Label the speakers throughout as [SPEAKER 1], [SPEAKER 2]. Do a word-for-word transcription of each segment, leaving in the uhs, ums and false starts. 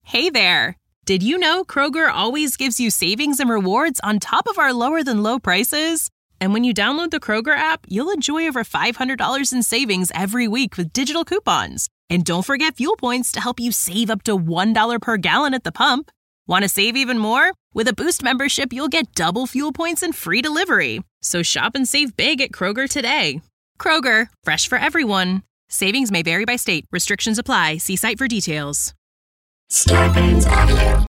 [SPEAKER 1] Hey there! Did you know Kroger always gives you savings and rewards on top of our lower-than-low prices? And when you download the Kroger app, you'll enjoy over five hundred dollars in savings every week with digital coupons. And don't forget fuel points to help you save up to one dollar per gallon at the pump. Want to save even more? With a Boost membership, you'll get double fuel points and free delivery. So shop and save big at Kroger today. Kroger, fresh for everyone. Savings may vary by state. Restrictions apply. See site for details.
[SPEAKER 2] Scarpins Avenue.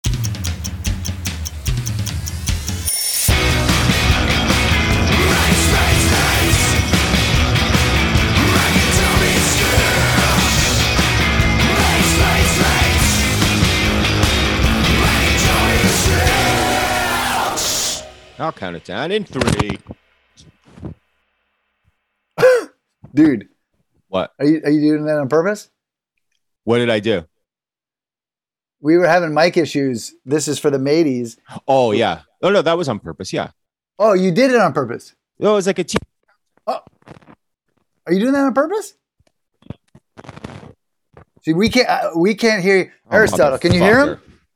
[SPEAKER 3] I'll count it down in three.
[SPEAKER 4] Dude.
[SPEAKER 3] What?
[SPEAKER 4] Are you are you doing that on purpose?
[SPEAKER 3] What did I do?
[SPEAKER 4] We were having mic issues. This is for the mateys.
[SPEAKER 3] Oh, yeah. Oh, no, that was on purpose. Yeah.
[SPEAKER 4] Oh, you did it on purpose.
[SPEAKER 3] No, it was like a... T-
[SPEAKER 4] oh. Are you doing that on purpose? See, we can't uh, we can't hear you.
[SPEAKER 3] Oh,
[SPEAKER 4] Aristotle, can you hear him?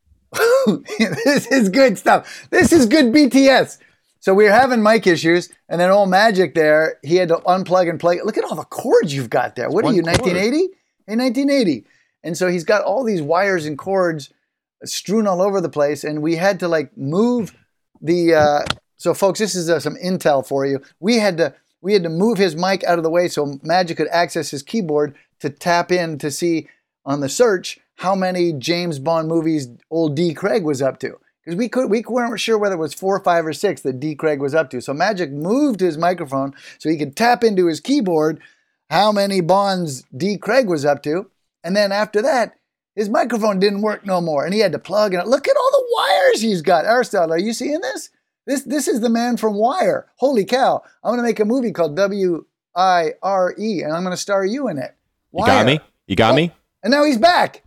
[SPEAKER 4] This is good stuff. This is good B T S. So we were having mic issues, and then old Magic there, he had to unplug and plug. Look at all the cords you've got there. What are you, nineteen eighty? Hey, nineteen eighty. And so he's got all these wires and cords strewn all over the place, and we had to like move the. Uh, so, folks, this is uh, some intel for you. We had to we had to move his mic out of the way so Magic could access his keyboard to tap in to see on the search how many James Bond movies old D. Craig was up to. Because we could we weren't sure whether it was four, five, or six that D. Craig was up to. So Magic moved his microphone so he could tap into his keyboard how many Bonds D. Craig was up to. And then after that, his microphone didn't work no more. And he had to plug in. Look at all the wires he's got. Aristotle, are you seeing this? This this is the man from Wire. Holy cow. I'm going to make a movie called W I R E, and I'm going to star you in it. Wire.
[SPEAKER 3] You got me? You got oh, me?
[SPEAKER 4] And now he's back.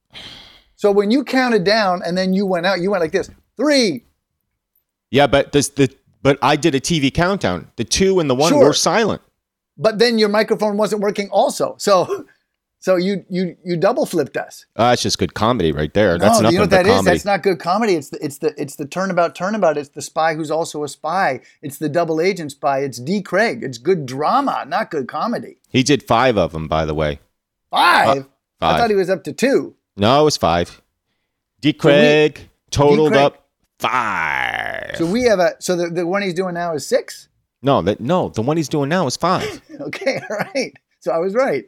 [SPEAKER 4] So when you counted down and then you went out, you went like this. Three.
[SPEAKER 3] Yeah, but this, the but I did a T V countdown. The two and the one
[SPEAKER 4] sure.
[SPEAKER 3] were silent.
[SPEAKER 4] But then your microphone wasn't working also. So so you you you double flipped us.
[SPEAKER 3] Uh, that's just good comedy right there. That's
[SPEAKER 4] no,
[SPEAKER 3] nothing
[SPEAKER 4] you know what
[SPEAKER 3] but
[SPEAKER 4] that
[SPEAKER 3] comedy.
[SPEAKER 4] is? That's not good comedy. It's the it's the it's the turnabout turnabout. It's the spy who's also a spy. It's the double agent spy. It's D. Craig. It's good drama, not good comedy.
[SPEAKER 3] He did five of them, by the way.
[SPEAKER 4] Five?
[SPEAKER 3] Uh, five.
[SPEAKER 4] I thought he was up to two.
[SPEAKER 3] No, it was five. D. Craig
[SPEAKER 4] so we,
[SPEAKER 3] totaled
[SPEAKER 4] D. Craig,
[SPEAKER 3] up five.
[SPEAKER 4] So we have a so the, the one he's doing now is six?
[SPEAKER 3] No, that no, the one he's doing now is five.
[SPEAKER 4] Okay, all right. So I was right.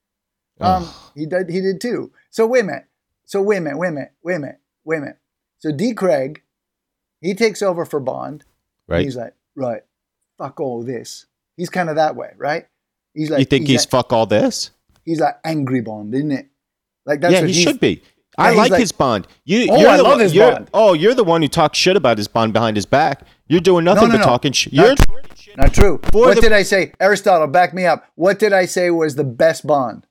[SPEAKER 4] Um oh. he did he did two. So wait a minute. So wait a minute, wait a minute, wait a minute, wait a minute. So D. Craig, he takes over for Bond.
[SPEAKER 3] Right.
[SPEAKER 4] He's like, right, fuck all this. He's kind of that way, right? He's like
[SPEAKER 3] You think he's, he's like, fuck all this?
[SPEAKER 4] He's like angry Bond, isn't it? Like that's
[SPEAKER 3] yeah,
[SPEAKER 4] what
[SPEAKER 3] he should be.
[SPEAKER 4] Yeah,
[SPEAKER 3] I like,
[SPEAKER 4] like
[SPEAKER 3] his Bond. You,
[SPEAKER 4] oh,
[SPEAKER 3] you're
[SPEAKER 4] I
[SPEAKER 3] the
[SPEAKER 4] love
[SPEAKER 3] one,
[SPEAKER 4] his
[SPEAKER 3] you're,
[SPEAKER 4] Bond.
[SPEAKER 3] Oh, you're the one who talks shit about his Bond behind his back. You're doing nothing
[SPEAKER 4] no, no,
[SPEAKER 3] but
[SPEAKER 4] no.
[SPEAKER 3] talking shit.
[SPEAKER 4] Not, not true.
[SPEAKER 3] For
[SPEAKER 4] what
[SPEAKER 3] the,
[SPEAKER 4] did I say? Aristotle, back me up. What did I say was the best Bond?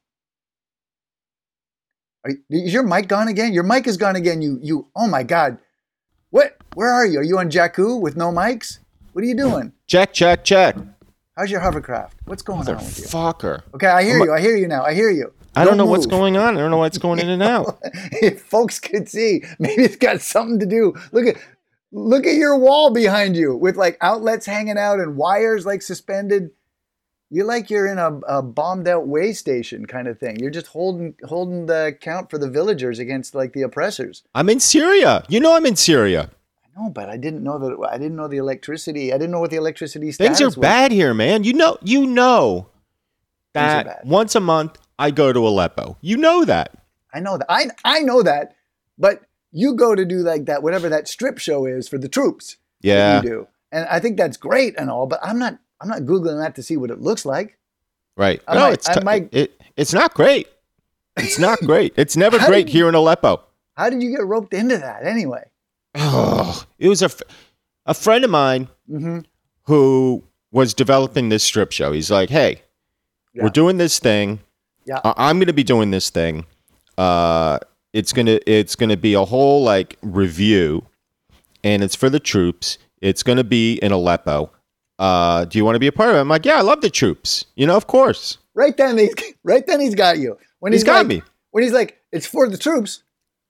[SPEAKER 4] Are you, is your mic gone again? Your mic is gone again. You, you. Oh my God. What? Where are you? Are you on Jakku with no mics? What are you doing?
[SPEAKER 3] Check, check, check.
[SPEAKER 4] How's your hovercraft? What's going on with you?
[SPEAKER 3] Fucker.
[SPEAKER 4] Okay, I hear I'm, you. I hear you now. I hear you.
[SPEAKER 3] I don't, don't know
[SPEAKER 4] move.
[SPEAKER 3] what's going on. I don't know why it's going in and out.
[SPEAKER 4] If folks could see, maybe it's got something to do. Look at, look at your wall behind you with like outlets hanging out and wires like suspended. You're like you're in a, a bombed out way station kind of thing. You're just holding holding the count for the villagers against like the oppressors.
[SPEAKER 3] I'm in Syria. You know I'm in Syria.
[SPEAKER 4] I know, but I didn't know that. I didn't know the electricity. I didn't know what the electricity status
[SPEAKER 3] Things are
[SPEAKER 4] was.
[SPEAKER 3] bad here, man. You know, you know that once a month I go to Aleppo. You know that.
[SPEAKER 4] I know that. I I know that. But you go to do like that, whatever that strip show is for the troops.
[SPEAKER 3] Yeah.
[SPEAKER 4] You do, and I think that's great and all. But I'm not. I'm not googling that to see what it looks like.
[SPEAKER 3] Right.
[SPEAKER 4] I
[SPEAKER 3] no,
[SPEAKER 4] might,
[SPEAKER 3] it's
[SPEAKER 4] I
[SPEAKER 3] t-
[SPEAKER 4] might...
[SPEAKER 3] it, it's not great. It's not great. It's never great here in Aleppo.
[SPEAKER 4] How did you get roped into that anyway?
[SPEAKER 3] Oh, it was a, a friend of mine
[SPEAKER 4] mm-hmm.
[SPEAKER 3] who was developing this strip show. He's like, hey, yeah. we're doing this thing.
[SPEAKER 4] Yeah.
[SPEAKER 3] Uh, I'm going to be doing this thing. Uh, it's going to it's going to be a whole like review, and it's for the troops. It's going to be in Aleppo. Uh, do you want to be a part of it? I'm like, yeah, I love the troops. You know, of course.
[SPEAKER 4] Right then, he's right then he's got you. When
[SPEAKER 3] he's, he's got
[SPEAKER 4] like,
[SPEAKER 3] me.
[SPEAKER 4] When he's like, it's for the troops.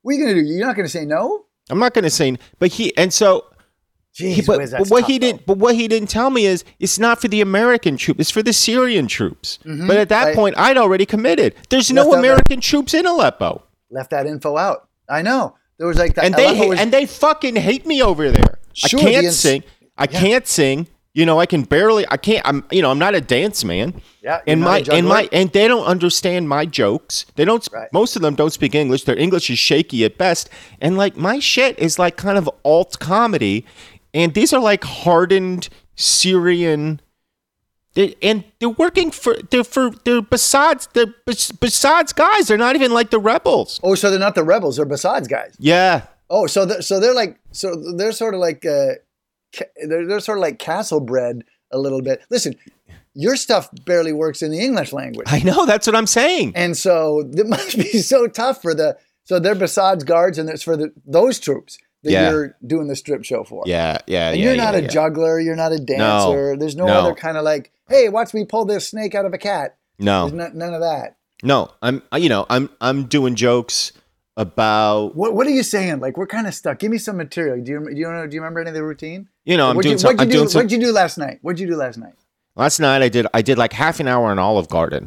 [SPEAKER 4] What are you going to do? You're not going to say no?
[SPEAKER 3] I'm not going to say, but he, and so,
[SPEAKER 4] Jeez,
[SPEAKER 3] he, but,
[SPEAKER 4] Wiz,
[SPEAKER 3] but
[SPEAKER 4] that's
[SPEAKER 3] what
[SPEAKER 4] tough,
[SPEAKER 3] he
[SPEAKER 4] though.
[SPEAKER 3] didn't, but what he didn't tell me is it's not for the American troops, it's for the Syrian troops.
[SPEAKER 4] Mhm.
[SPEAKER 3] But at that
[SPEAKER 4] Right.
[SPEAKER 3] point, I'd already committed. There's
[SPEAKER 4] Left
[SPEAKER 3] no
[SPEAKER 4] out
[SPEAKER 3] American troops in Aleppo.
[SPEAKER 4] Left that info out. I know. There was like that.
[SPEAKER 3] And they
[SPEAKER 4] Aleppo
[SPEAKER 3] hate,
[SPEAKER 4] was-
[SPEAKER 3] and they fucking hate me over there.
[SPEAKER 4] Sure,
[SPEAKER 3] I can't
[SPEAKER 4] the ins-
[SPEAKER 3] sing. I
[SPEAKER 4] yeah.
[SPEAKER 3] can't sing. You know, I can barely. I can't. I'm. You know, I'm not a dance man.
[SPEAKER 4] Yeah, you're
[SPEAKER 3] And
[SPEAKER 4] not a
[SPEAKER 3] my and
[SPEAKER 4] juggler.
[SPEAKER 3] my and they don't understand my jokes. They don't.
[SPEAKER 4] Right.
[SPEAKER 3] Most of them don't speak English. Their English is shaky at best. And like my shit is like kind of alt comedy, and these are like hardened Syrian. They, and they're working for. They're for. They're besides. They're bes- besides guys. They're not even like the rebels.
[SPEAKER 4] Oh, so they're not the rebels. They're Bassad's guys.
[SPEAKER 3] Yeah.
[SPEAKER 4] Oh, so they're, so they're like so they're sort of like uh, ca- they're they're sort of like castle bred a little bit. Listen, your stuff barely works in the English language,
[SPEAKER 3] I know. That's what I'm saying.
[SPEAKER 4] and so it must be so tough for the so they're Bassad's guards, and it's for the those troops that
[SPEAKER 3] Yeah.
[SPEAKER 4] you're doing the strip show for.
[SPEAKER 3] Yeah. Yeah.
[SPEAKER 4] And
[SPEAKER 3] yeah,
[SPEAKER 4] you're not
[SPEAKER 3] yeah,
[SPEAKER 4] a
[SPEAKER 3] yeah.
[SPEAKER 4] juggler. You're not a dancer. There's no,
[SPEAKER 3] no.
[SPEAKER 4] other kind of like, hey, watch me pull this snake out of a cat.
[SPEAKER 3] No.
[SPEAKER 4] There's not, none of that.
[SPEAKER 3] No. I'm. You know. I'm. I'm doing jokes about.
[SPEAKER 4] What What are you saying? Like, we're kind of stuck. Give me some material. Do you do you know? Do you remember any of the routine?
[SPEAKER 3] You know. I'm
[SPEAKER 4] what'd
[SPEAKER 3] doing.
[SPEAKER 4] you,
[SPEAKER 3] some,
[SPEAKER 4] what'd you
[SPEAKER 3] I'm
[SPEAKER 4] do?
[SPEAKER 3] doing some.
[SPEAKER 4] What'd you do last night? What'd you do last night?
[SPEAKER 3] Last night I did. I did like half an hour on Olive Garden.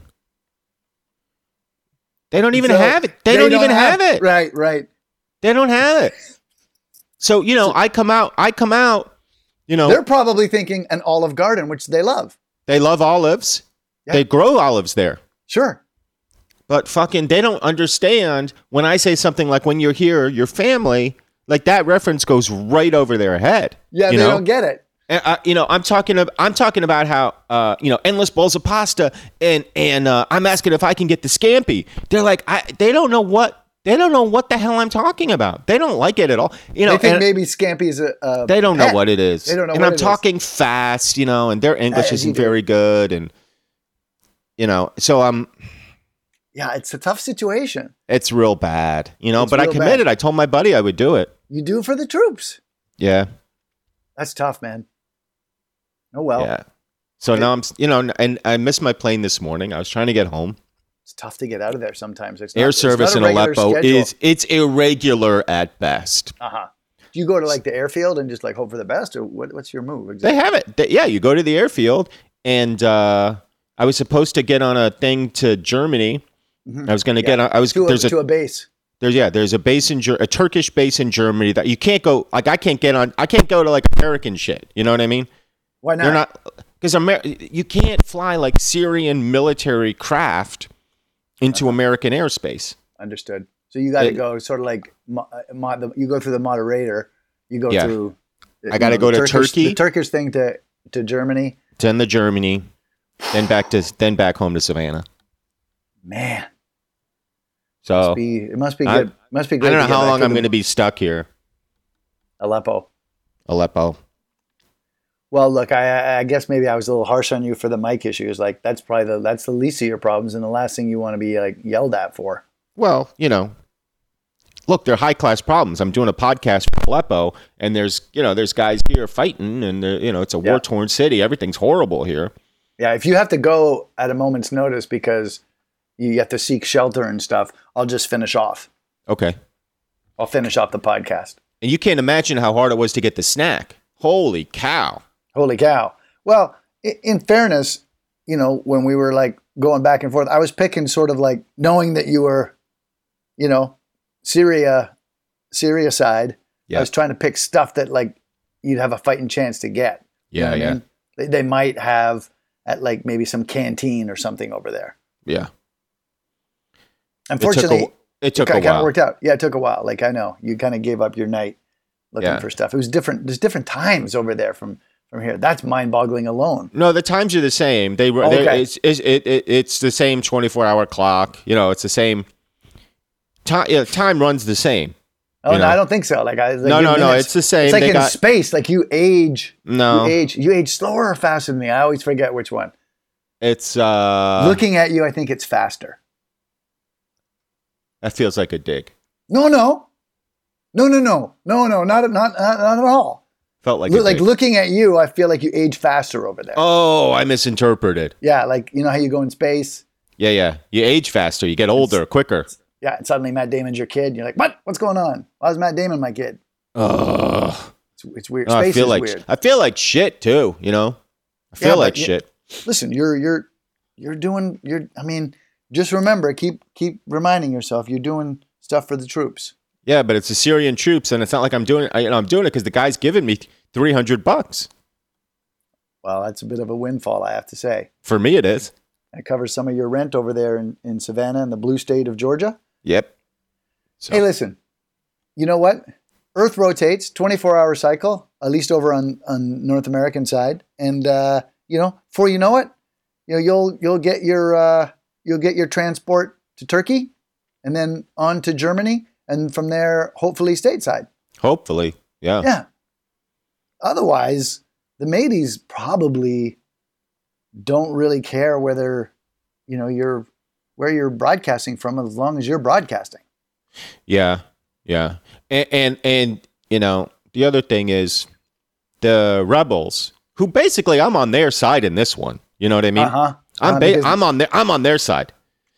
[SPEAKER 3] They don't even
[SPEAKER 4] So,
[SPEAKER 3] have it. They, don't, even have, it.
[SPEAKER 4] Right, right.
[SPEAKER 3] They don't have it. So you know, I come out. I come out. You know,
[SPEAKER 4] They're probably thinking an Olive Garden, which they love.
[SPEAKER 3] they love olives.
[SPEAKER 4] Yeah.
[SPEAKER 3] They grow olives there.
[SPEAKER 4] Sure.
[SPEAKER 3] But fucking, they don't understand when I say something like, "When you're here, your family," like that reference goes right over their head.
[SPEAKER 4] Yeah,
[SPEAKER 3] you
[SPEAKER 4] they
[SPEAKER 3] know?
[SPEAKER 4] don't get it.
[SPEAKER 3] And, uh, you know, I'm talking. About, I'm talking about how uh, you know, endless bowls of pasta, and and uh, I'm asking if I can get the scampi. They're like, I, they don't know what they don't know what the hell I'm talking about. They don't like it at all. You know,
[SPEAKER 4] They think
[SPEAKER 3] and
[SPEAKER 4] maybe Scampi is a. a
[SPEAKER 3] they don't know
[SPEAKER 4] pet.
[SPEAKER 3] what it is.
[SPEAKER 4] They don't know
[SPEAKER 3] and
[SPEAKER 4] what
[SPEAKER 3] I'm
[SPEAKER 4] it is.
[SPEAKER 3] talking fast, you know, and their English
[SPEAKER 4] As you
[SPEAKER 3] isn't
[SPEAKER 4] do.
[SPEAKER 3] very good, and you know, so I'm.
[SPEAKER 4] Yeah, it's a tough situation.
[SPEAKER 3] It's real bad, you know.
[SPEAKER 4] It's
[SPEAKER 3] but I
[SPEAKER 4] real
[SPEAKER 3] committed.
[SPEAKER 4] bad.
[SPEAKER 3] I told my buddy I would do it.
[SPEAKER 4] You do for the troops.
[SPEAKER 3] Yeah.
[SPEAKER 4] That's tough, man. Oh well.
[SPEAKER 3] Yeah. So now I'm, you know, and I missed my plane this morning. I was trying to get home.
[SPEAKER 4] It's tough to get out of there sometimes. It's
[SPEAKER 3] Air
[SPEAKER 4] not,
[SPEAKER 3] service
[SPEAKER 4] it's
[SPEAKER 3] in
[SPEAKER 4] not a regular
[SPEAKER 3] Aleppo
[SPEAKER 4] schedule.
[SPEAKER 3] is it's irregular at best.
[SPEAKER 4] Uh-huh. Do you go to like the airfield and just like hope for the best, or what, what's your move
[SPEAKER 3] They
[SPEAKER 4] exactly?
[SPEAKER 3] have it. They- yeah, you go to the airfield, and uh, I was supposed to get on a thing to Germany.
[SPEAKER 4] Mhm.
[SPEAKER 3] I was going to
[SPEAKER 4] Yeah.
[SPEAKER 3] get on. I was
[SPEAKER 4] to, a,
[SPEAKER 3] there's
[SPEAKER 4] to
[SPEAKER 3] a
[SPEAKER 4] a base.
[SPEAKER 3] there's yeah there's a base in Ger- a Turkish base in Germany that you can't go. Like I can't get on. I can't go to like American shit. You know what I mean?
[SPEAKER 4] Why not?
[SPEAKER 3] They're not because Amer- you can't fly like Syrian military craft into
[SPEAKER 4] Uh-huh.
[SPEAKER 3] American airspace.
[SPEAKER 4] Understood. So you got to
[SPEAKER 3] It-
[SPEAKER 4] go sort of like mo- uh, mo- the, you go through the moderator. You go
[SPEAKER 3] Yeah.
[SPEAKER 4] through. uh,
[SPEAKER 3] I
[SPEAKER 4] you
[SPEAKER 3] gotta
[SPEAKER 4] know,
[SPEAKER 3] go
[SPEAKER 4] the
[SPEAKER 3] to
[SPEAKER 4] Turkish,
[SPEAKER 3] Turkey.
[SPEAKER 4] The Turkish thing to to Germany.
[SPEAKER 3] Then to Germany, then back to then back home to Savannah.
[SPEAKER 4] Man,
[SPEAKER 3] So
[SPEAKER 4] must be, it must be
[SPEAKER 3] I-
[SPEAKER 4] good. Must be
[SPEAKER 3] I
[SPEAKER 4] good.
[SPEAKER 3] don't
[SPEAKER 4] to
[SPEAKER 3] know
[SPEAKER 4] get
[SPEAKER 3] how
[SPEAKER 4] back
[SPEAKER 3] long
[SPEAKER 4] to
[SPEAKER 3] I'm
[SPEAKER 4] the-
[SPEAKER 3] going to be stuck here,
[SPEAKER 4] Aleppo.
[SPEAKER 3] Aleppo.
[SPEAKER 4] Well, look, I, I guess maybe I was a little harsh on you for the mic issues. Like that's probably the that's the least of your problems, and the last thing you want to be like yelled at for.
[SPEAKER 3] Well, you know, look, they're high class problems. I'm doing a podcast for Aleppo, and there's you know there's guys here fighting, and they're- you know it's a
[SPEAKER 4] Yeah.
[SPEAKER 3] war torn city. Everything's horrible here.
[SPEAKER 4] Yeah, if you have to go at a moment's notice because you have to seek shelter and stuff, I'll just finish off.
[SPEAKER 3] Okay,
[SPEAKER 4] I'll finish off the podcast.
[SPEAKER 3] and you can't imagine how hard it was to get the snack. Holy cow!
[SPEAKER 4] Holy cow. Well, i- in fairness, you know, when we were like going back and forth, I was picking sort of like knowing that you were, you know, Syria, Syria side.
[SPEAKER 3] Yeah.
[SPEAKER 4] I was trying to pick stuff that like you'd have a fighting chance to get. You know
[SPEAKER 3] Yeah,
[SPEAKER 4] what I
[SPEAKER 3] yeah,
[SPEAKER 4] mean? They, they might have at like maybe some canteen or something over there.
[SPEAKER 3] yeah.
[SPEAKER 4] Unfortunately,
[SPEAKER 3] it took a, it took
[SPEAKER 4] it
[SPEAKER 3] a
[SPEAKER 4] kind of
[SPEAKER 3] while.
[SPEAKER 4] worked out. Yeah, it took a while. Like I know you kind of gave up your night looking
[SPEAKER 3] Yeah.
[SPEAKER 4] for stuff. It was different. There's different times over there from from here. That's mind boggling alone.
[SPEAKER 3] No, the times are the same. They were.
[SPEAKER 4] Oh,
[SPEAKER 3] they're-
[SPEAKER 4] okay.
[SPEAKER 3] It's, it's it, it it's the same twenty-four hour clock. You know, it's the same. Time yeah, time runs the same.
[SPEAKER 4] Oh
[SPEAKER 3] You
[SPEAKER 4] no,
[SPEAKER 3] know.
[SPEAKER 4] I don't think so. Like I like
[SPEAKER 3] No,
[SPEAKER 4] your
[SPEAKER 3] no, no.
[SPEAKER 4] minutes-
[SPEAKER 3] It's the same.
[SPEAKER 4] It's like
[SPEAKER 3] They
[SPEAKER 4] in
[SPEAKER 3] got
[SPEAKER 4] space. Like you age.
[SPEAKER 3] no.
[SPEAKER 4] You age. You age slower or faster than me. I always forget which one.
[SPEAKER 3] It's uh.
[SPEAKER 4] Looking at you, I think it's faster.
[SPEAKER 3] That feels like a dig.
[SPEAKER 4] No, no, no, no, no, no, no, not not not, not at all.
[SPEAKER 3] Felt like
[SPEAKER 4] Look,
[SPEAKER 3] a
[SPEAKER 4] like
[SPEAKER 3] dig.
[SPEAKER 4] looking at you, I feel like you age faster over there.
[SPEAKER 3] Oh, I misinterpreted.
[SPEAKER 4] Yeah, like you know how you go in space.
[SPEAKER 3] Yeah, yeah. You age faster. You get older quicker.
[SPEAKER 4] Yeah, and suddenly Matt Damon's your kid. And you're like, what? What's going on? Why is Matt Damon my kid?
[SPEAKER 3] Ugh.
[SPEAKER 4] It's, it's weird.
[SPEAKER 3] No, I
[SPEAKER 4] Space
[SPEAKER 3] feel
[SPEAKER 4] is
[SPEAKER 3] like
[SPEAKER 4] weird.
[SPEAKER 3] I feel like shit too. You know, I feel
[SPEAKER 4] Yeah,
[SPEAKER 3] like
[SPEAKER 4] but you-
[SPEAKER 3] shit.
[SPEAKER 4] Listen, you're you're you're doing you're. I mean, just remember, keep keep reminding yourself, you're doing stuff for the troops.
[SPEAKER 3] Yeah, but it's the Syrian troops, and it's not like I'm doing. I, you know, I'm doing it because the guy's giving me three hundred bucks.
[SPEAKER 4] Well, that's a bit of a windfall, I have to say.
[SPEAKER 3] For me, it is.
[SPEAKER 4] That covers some of your rent over there in, in Savannah in the blue state of Georgia.
[SPEAKER 3] Yep. So,
[SPEAKER 4] Hey, listen, you know what? Earth rotates, twenty-four hour cycle, at least over on, on North American side. And, uh, you know, before you know it, you know, you'll, you'll get your, uh, you'll get your transport to Turkey and then on to Germany. And from there, hopefully stateside.
[SPEAKER 3] hopefully, yeah.
[SPEAKER 4] Yeah. Otherwise, the mateys probably don't really care whether, you know, you're where you're broadcasting from as long as you're broadcasting.
[SPEAKER 3] Yeah, yeah, and, and and you know the other thing is the rebels, who basically I'm on their side in this one. You know what I mean?
[SPEAKER 4] Uh-huh.
[SPEAKER 3] I'm
[SPEAKER 4] Uh,
[SPEAKER 3] ba-
[SPEAKER 4] because-
[SPEAKER 3] I'm on their I'm on their side.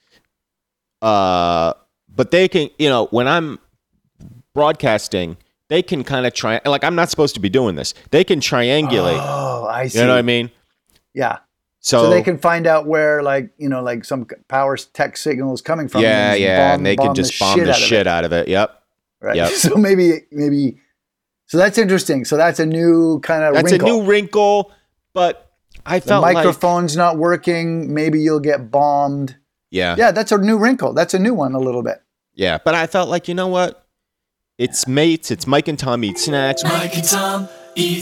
[SPEAKER 3] Uh, but they can, you know, when I'm broadcasting, they can kind of try. Like I'm not supposed to be doing this. They can triangulate.
[SPEAKER 4] Oh, I see.
[SPEAKER 3] You know what I mean?
[SPEAKER 4] Yeah.
[SPEAKER 3] So,
[SPEAKER 4] So they can find out where, like, you know, like some power tech signal is coming from.
[SPEAKER 3] yeah,
[SPEAKER 4] and
[SPEAKER 3] yeah,
[SPEAKER 4] bomb-
[SPEAKER 3] and they can
[SPEAKER 4] bomb
[SPEAKER 3] just bomb the
[SPEAKER 4] out of
[SPEAKER 3] shit
[SPEAKER 4] it.
[SPEAKER 3] out of it. Yep.
[SPEAKER 4] Right.
[SPEAKER 3] Yep.
[SPEAKER 4] So maybe, maybe, so that's interesting. So that's a new kind of
[SPEAKER 3] That's
[SPEAKER 4] wrinkle.
[SPEAKER 3] a new wrinkle, but I
[SPEAKER 4] The
[SPEAKER 3] felt like
[SPEAKER 4] microphone's not working. Maybe you'll get bombed.
[SPEAKER 3] yeah,
[SPEAKER 4] Yeah, that's a new wrinkle. That's a new one a little bit.
[SPEAKER 3] yeah. But I felt like, you know what? It's mates. It's Mike and Tom Eat Snacks.
[SPEAKER 2] Mike and Tom eat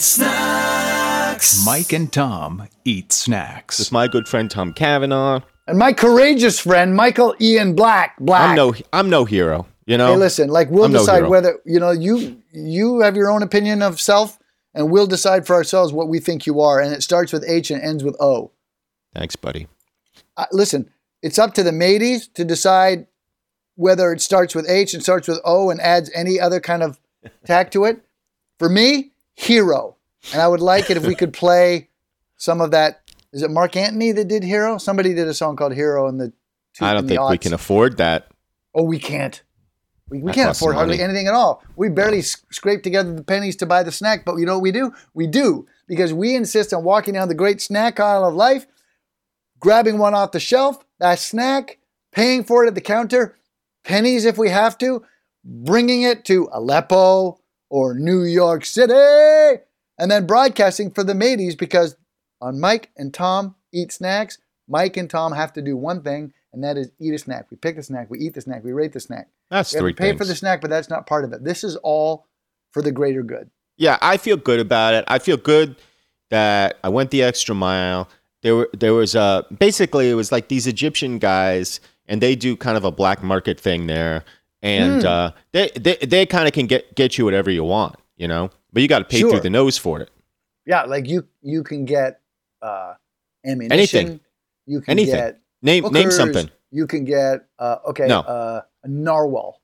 [SPEAKER 2] snacks.
[SPEAKER 5] Mike and Tom eat
[SPEAKER 3] It's
[SPEAKER 5] snacks.
[SPEAKER 3] my good friend Tom Cavanaugh.
[SPEAKER 4] And my courageous friend, Michael Ian Black. Black.
[SPEAKER 3] I'm no, I'm no hero. You know.
[SPEAKER 4] Hey, listen, like we'll
[SPEAKER 3] I'm no
[SPEAKER 4] decide
[SPEAKER 3] hero.
[SPEAKER 4] whether, you know, you you have your own opinion of self, and we'll decide for ourselves what we think you are. And it starts with H and ends with O.
[SPEAKER 3] Thanks, buddy.
[SPEAKER 4] Uh, listen, it's up to the mateys to decide whether it starts with H and starts with O and adds any other kind of tag to it. For me, hero. And I would like it if we could play some of that. Is it Mark Antony that did Hero? Somebody did a song called Hero in the two,
[SPEAKER 3] I don't
[SPEAKER 4] in the
[SPEAKER 3] think we
[SPEAKER 4] aughts.
[SPEAKER 3] can afford that.
[SPEAKER 4] Oh, we can't. We, we
[SPEAKER 3] That
[SPEAKER 4] can't
[SPEAKER 3] costs
[SPEAKER 4] afford
[SPEAKER 3] some
[SPEAKER 4] hardly
[SPEAKER 3] money.
[SPEAKER 4] anything at all. We barely s- scrape together the pennies to buy the snack, but you know what we do? We do, because we insist on walking down the great snack aisle of life, grabbing one off the shelf, that snack, paying for it at the counter, pennies if we have to, bringing it to Aleppo or New York City, and then broadcasting for the mateys, because on Mike and Tom Eat Snacks, Mike and Tom have to do one thing, and that is eat a snack. We pick the snack, we eat the snack, we rate the snack.
[SPEAKER 3] That's
[SPEAKER 4] We have
[SPEAKER 3] three
[SPEAKER 4] to pay
[SPEAKER 3] things.
[SPEAKER 4] for the snack, but that's not part of it. This is all for the greater good.
[SPEAKER 3] Yeah, I feel good about it. I feel good that I went the extra mile. There were there was uh basically it was like these Egyptian guys, and they do kind of a black market thing there, and
[SPEAKER 4] Hmm.
[SPEAKER 3] uh, they they they kind of can get get you whatever you want, you know, but you got to pay
[SPEAKER 4] Sure.
[SPEAKER 3] through the nose for it.
[SPEAKER 4] Yeah, like you you can get uh, ammunition.
[SPEAKER 3] Anything.
[SPEAKER 4] You can
[SPEAKER 3] Anything.
[SPEAKER 4] get
[SPEAKER 3] Name name
[SPEAKER 4] hookers.
[SPEAKER 3] something.
[SPEAKER 4] You can get uh, okay
[SPEAKER 3] No.
[SPEAKER 4] uh, a narwhal.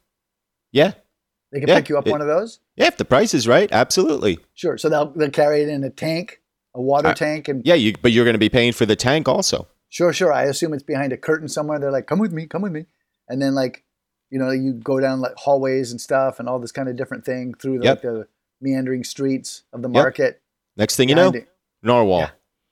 [SPEAKER 3] Yeah,
[SPEAKER 4] They can
[SPEAKER 3] Yeah,
[SPEAKER 4] pick you up
[SPEAKER 3] it-
[SPEAKER 4] one of those.
[SPEAKER 3] yeah. If the price is right, absolutely.
[SPEAKER 4] Sure. So they'll they'll carry it in a tank, a water
[SPEAKER 3] Uh,
[SPEAKER 4] tank, and
[SPEAKER 3] Yeah, you but you're going to be paying for the tank also.
[SPEAKER 4] sure, sure. I assume it's behind a curtain somewhere. They're like, "Come with me, come with me," and then like, you know, you go down like hallways and stuff, and all this kind of different thing through the,
[SPEAKER 3] Yep.
[SPEAKER 4] like the meandering streets of the
[SPEAKER 3] Yep.
[SPEAKER 4] market.
[SPEAKER 3] Next thing you know,
[SPEAKER 4] Behind it.
[SPEAKER 3] narwhal.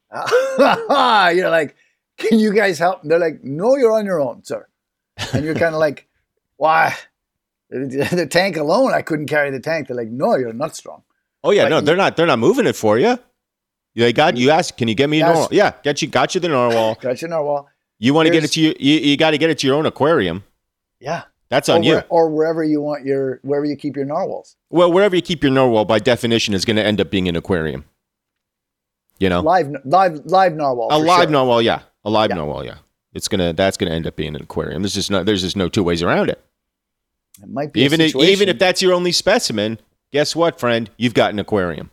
[SPEAKER 4] Yeah. You're like, "Can you guys help?" They're like, "No, you're on your own, sir." And you're kind of like, "Why? The, the tank alone, I couldn't carry the tank." They're like, "No, you're not strong."
[SPEAKER 3] Oh yeah,
[SPEAKER 4] But
[SPEAKER 3] no,
[SPEAKER 4] you-
[SPEAKER 3] they're not. They're not moving it for you. They got you. Asked, can you get me a
[SPEAKER 4] Yes.
[SPEAKER 3] narwhal? Yeah, get you. Got you the narwhal.
[SPEAKER 4] Got you, narwhal.
[SPEAKER 3] You want to get
[SPEAKER 4] Here's-
[SPEAKER 3] it to you? You, you got to get it to your own aquarium.
[SPEAKER 4] Yeah.
[SPEAKER 3] That's
[SPEAKER 4] Or,
[SPEAKER 3] on you.
[SPEAKER 4] where- or wherever you want your, wherever you keep your narwhals.
[SPEAKER 3] Well, wherever you keep your narwhal, by definition, is going to end up being an aquarium. You know,
[SPEAKER 4] Live, live, live narwhal.
[SPEAKER 3] a
[SPEAKER 4] for
[SPEAKER 3] live
[SPEAKER 4] sure.
[SPEAKER 3] narwhal, yeah, a live
[SPEAKER 4] Yeah.
[SPEAKER 3] narwhal, yeah. It's gonna that's gonna end up being an aquarium. There's just no there's just no two ways around it.
[SPEAKER 4] It might be
[SPEAKER 3] Even
[SPEAKER 4] a
[SPEAKER 3] if,
[SPEAKER 4] situation.
[SPEAKER 3] even if that's your only specimen, guess what, friend? You've got an aquarium.